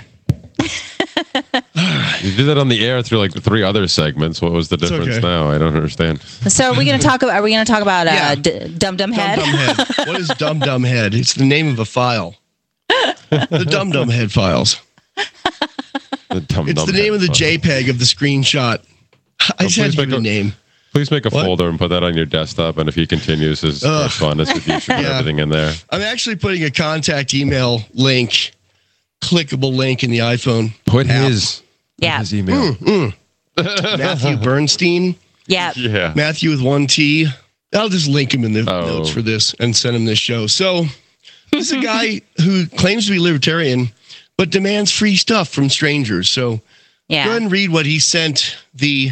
You did that on the air through like the three other segments. What was the difference okay. now? I don't understand. So are we going to talk about? Are we going to talk about uh, Yeah. D- Dum Dum Head? Dum Dum Head. What is Dum Dum Head? It's the name of a file. The Dum Dum Head files. The Dum It's Dum the name Head of the file. JPEG of the screenshot. I just had to make give a a- name. Please make a What? folder and put that on your desktop. And if he continues his Ugh. correspondence with you, you should put Yeah. everything in there. I'm actually putting a contact email link, clickable link in the iPhone. Put app. his, Yeah. his email. Mm, mm. Matthew Bernstein. Yeah. Yeah. Matthew with one T. I'll just link him in the Oh. notes for this and send him this show. So this is a guy who claims to be libertarian, but demands free stuff from strangers. So Yeah. go ahead and read what he sent the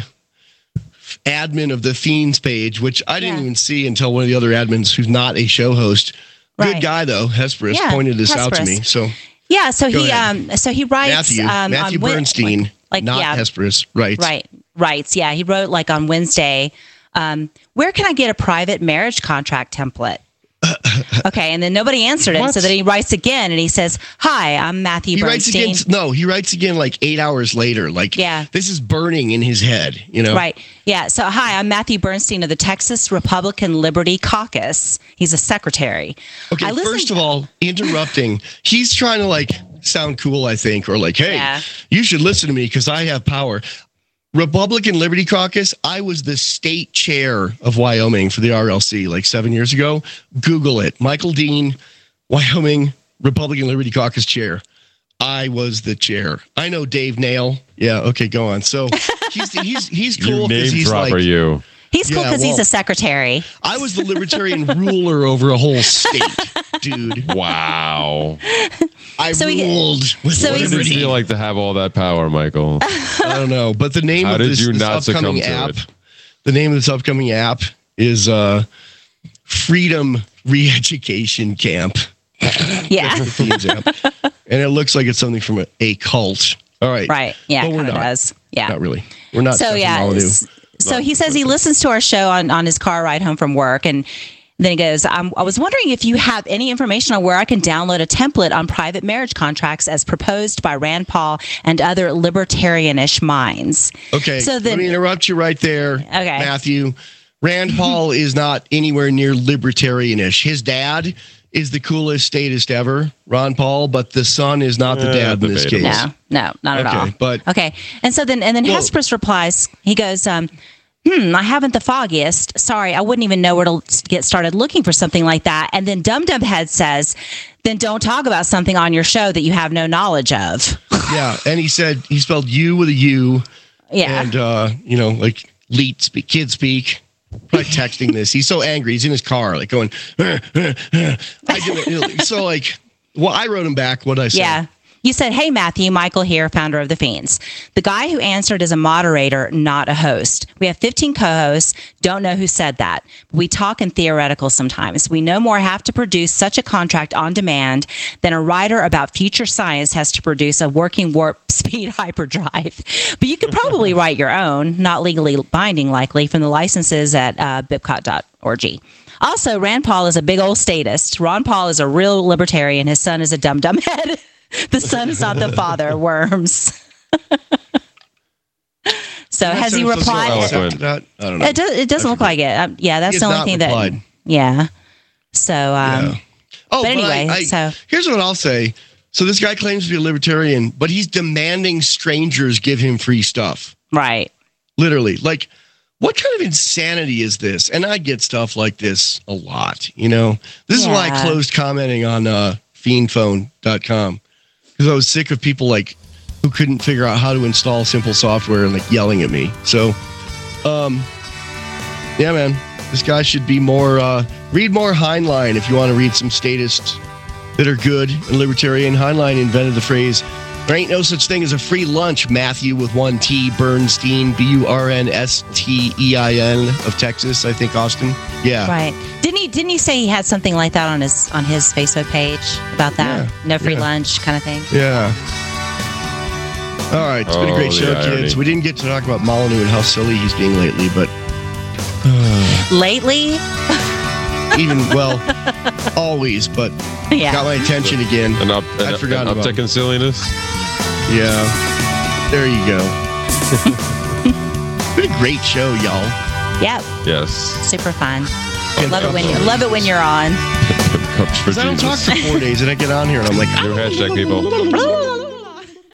admin of the Fiends page, which I didn't Yeah. even see until one of the other admins who's not a show host. Good Right. guy though, Hesperus, Yeah, pointed this out to Hesperus. me. So Yeah. So Go he ahead. um so he writes Matthew, um, Matthew on Wed- Bernstein, like, like not yeah, Hesperus, right? right, writes. Yeah, he wrote like on Wednesday. Um, where can I get a private marriage contract template? Okay, and then nobody answered it. What? So then he writes again and he says, "Hi, I'm Matthew He writes Bernstein." again. No, he writes again like eight hours later. Like, Yeah. this is burning in his head. You know, Right. Yeah. So, hi, I'm Matthew Bernstein of the Texas Republican Liberty Caucus. He's a secretary. Okay, I listened- first of all, interrupting. He's trying to like sound cool, I think, or like, hey, Yeah. you should listen to me because I have power. Republican Liberty Caucus, I was the state chair of Wyoming for the R L C like seven years ago. Google it. Michael Dean, Wyoming Republican Liberty Caucus chair. I was the chair. I know Dave Nail. Yeah, okay, go on. So he's he's he's You cool because name he's drop like, are you? He's cool Yeah, because he's well- a secretary. I was the libertarian ruler over a whole state, dude. Wow. I So he- ruled with so What he's- did it liberty. feel like to have all that power, Michael? I don't know, but the name How of did this, you this not succumb upcoming to app, it? the name of this upcoming app is uh, Freedom Re-Education Camp. Yeah. That's the Fiends app. And it looks like it's something from a, a cult. All right. Right. Yeah. But It we're kind of not. does. Yeah. Not really. We're not. So, Stefan yeah. Molyneux. s- So he says he listens to our show on, on his car ride home from work. And then he goes, I'm, I was wondering if you have any information on where I can download a template on private marriage contracts as proposed by Rand Paul and other libertarianish minds. Okay. So then, let me interrupt you right there, Okay. Matthew. Rand Paul is not anywhere near libertarianish. His dad is the coolest statist ever, Ron Paul, but the son is not the Eh, dad in this case. debatable. no, no, not at Okay, all. but- okay. And so then, and then Well- Hesperus replies, he goes, um, Hmm, I haven't the foggiest. Sorry, I wouldn't even know where to get started looking for something like that. And then Dum Dum Head says, then don't talk about something on your show that you have no knowledge of. Yeah, and he said he spelled you with a U. Yeah. And uh, you know, like leet speak, kid speak. Probably texting this. He's so angry. He's in his car, like going. "Uh, uh, uh." I do it. You know, so like, well, I wrote him back. What I said. Yeah. You said, hey, Matthew, Michael here, founder of The Fiends. The guy who answered is a moderator, not a host. We have fifteen co-hosts. Don't know who said that. We talk in theoretical sometimes. We no more have to produce such a contract on demand than a writer about future science has to produce a working warp speed hyperdrive. But you could probably write your own, not legally binding likely, from the licenses at uh, bipcot dot org. Also, Rand Paul is a big old statist. Ron Paul is a real libertarian. His son is a dum-dum head. The son is not the father. Worms. So has he replied? I don't know. It, does, it doesn't look like it. Um, yeah, that's He the has only not thing replied. that. Yeah. So, um, Yeah. Oh, but anyway, I, I, so here's what I'll say. So this guy claims to be a libertarian, but he's demanding strangers give him free stuff. Right. Literally. Like, what kind of insanity is this? And I get stuff like this a lot, you know? This is why I Yeah. closed commenting on uh, fiend phone dot com. Because I was sick of people like who couldn't figure out how to install simple software and like yelling at me. So, um, yeah, man, this guy should be more, uh, read more Heinlein if you want to read some statists that are good and libertarian. Heinlein invented the phrase, there ain't no such thing as a free lunch, Matthew with one T, Bernstein, B U R N S T E I N of Texas, I think, Austin. Yeah. Right. Didn't he didn't he say he had something like that on his on his Facebook page about that? Yeah, No free yeah. lunch kind of thing. Yeah. All right, it's been a Oh, great the show, irony. kids. We didn't get to talk about Molyneux and how silly he's being lately, but Lately? even, well, always, but Yeah. got my attention again. An up, an, I'd forgotten an about uptick in silliness. Yeah. There you go. Been a great show, y'all. Yep. Yes. Super fun. Can't Love it talk when you about love it when you're on. Cups for Because I don't talk Jesus. for four days and I get on here and I'm like, New hashtag, people.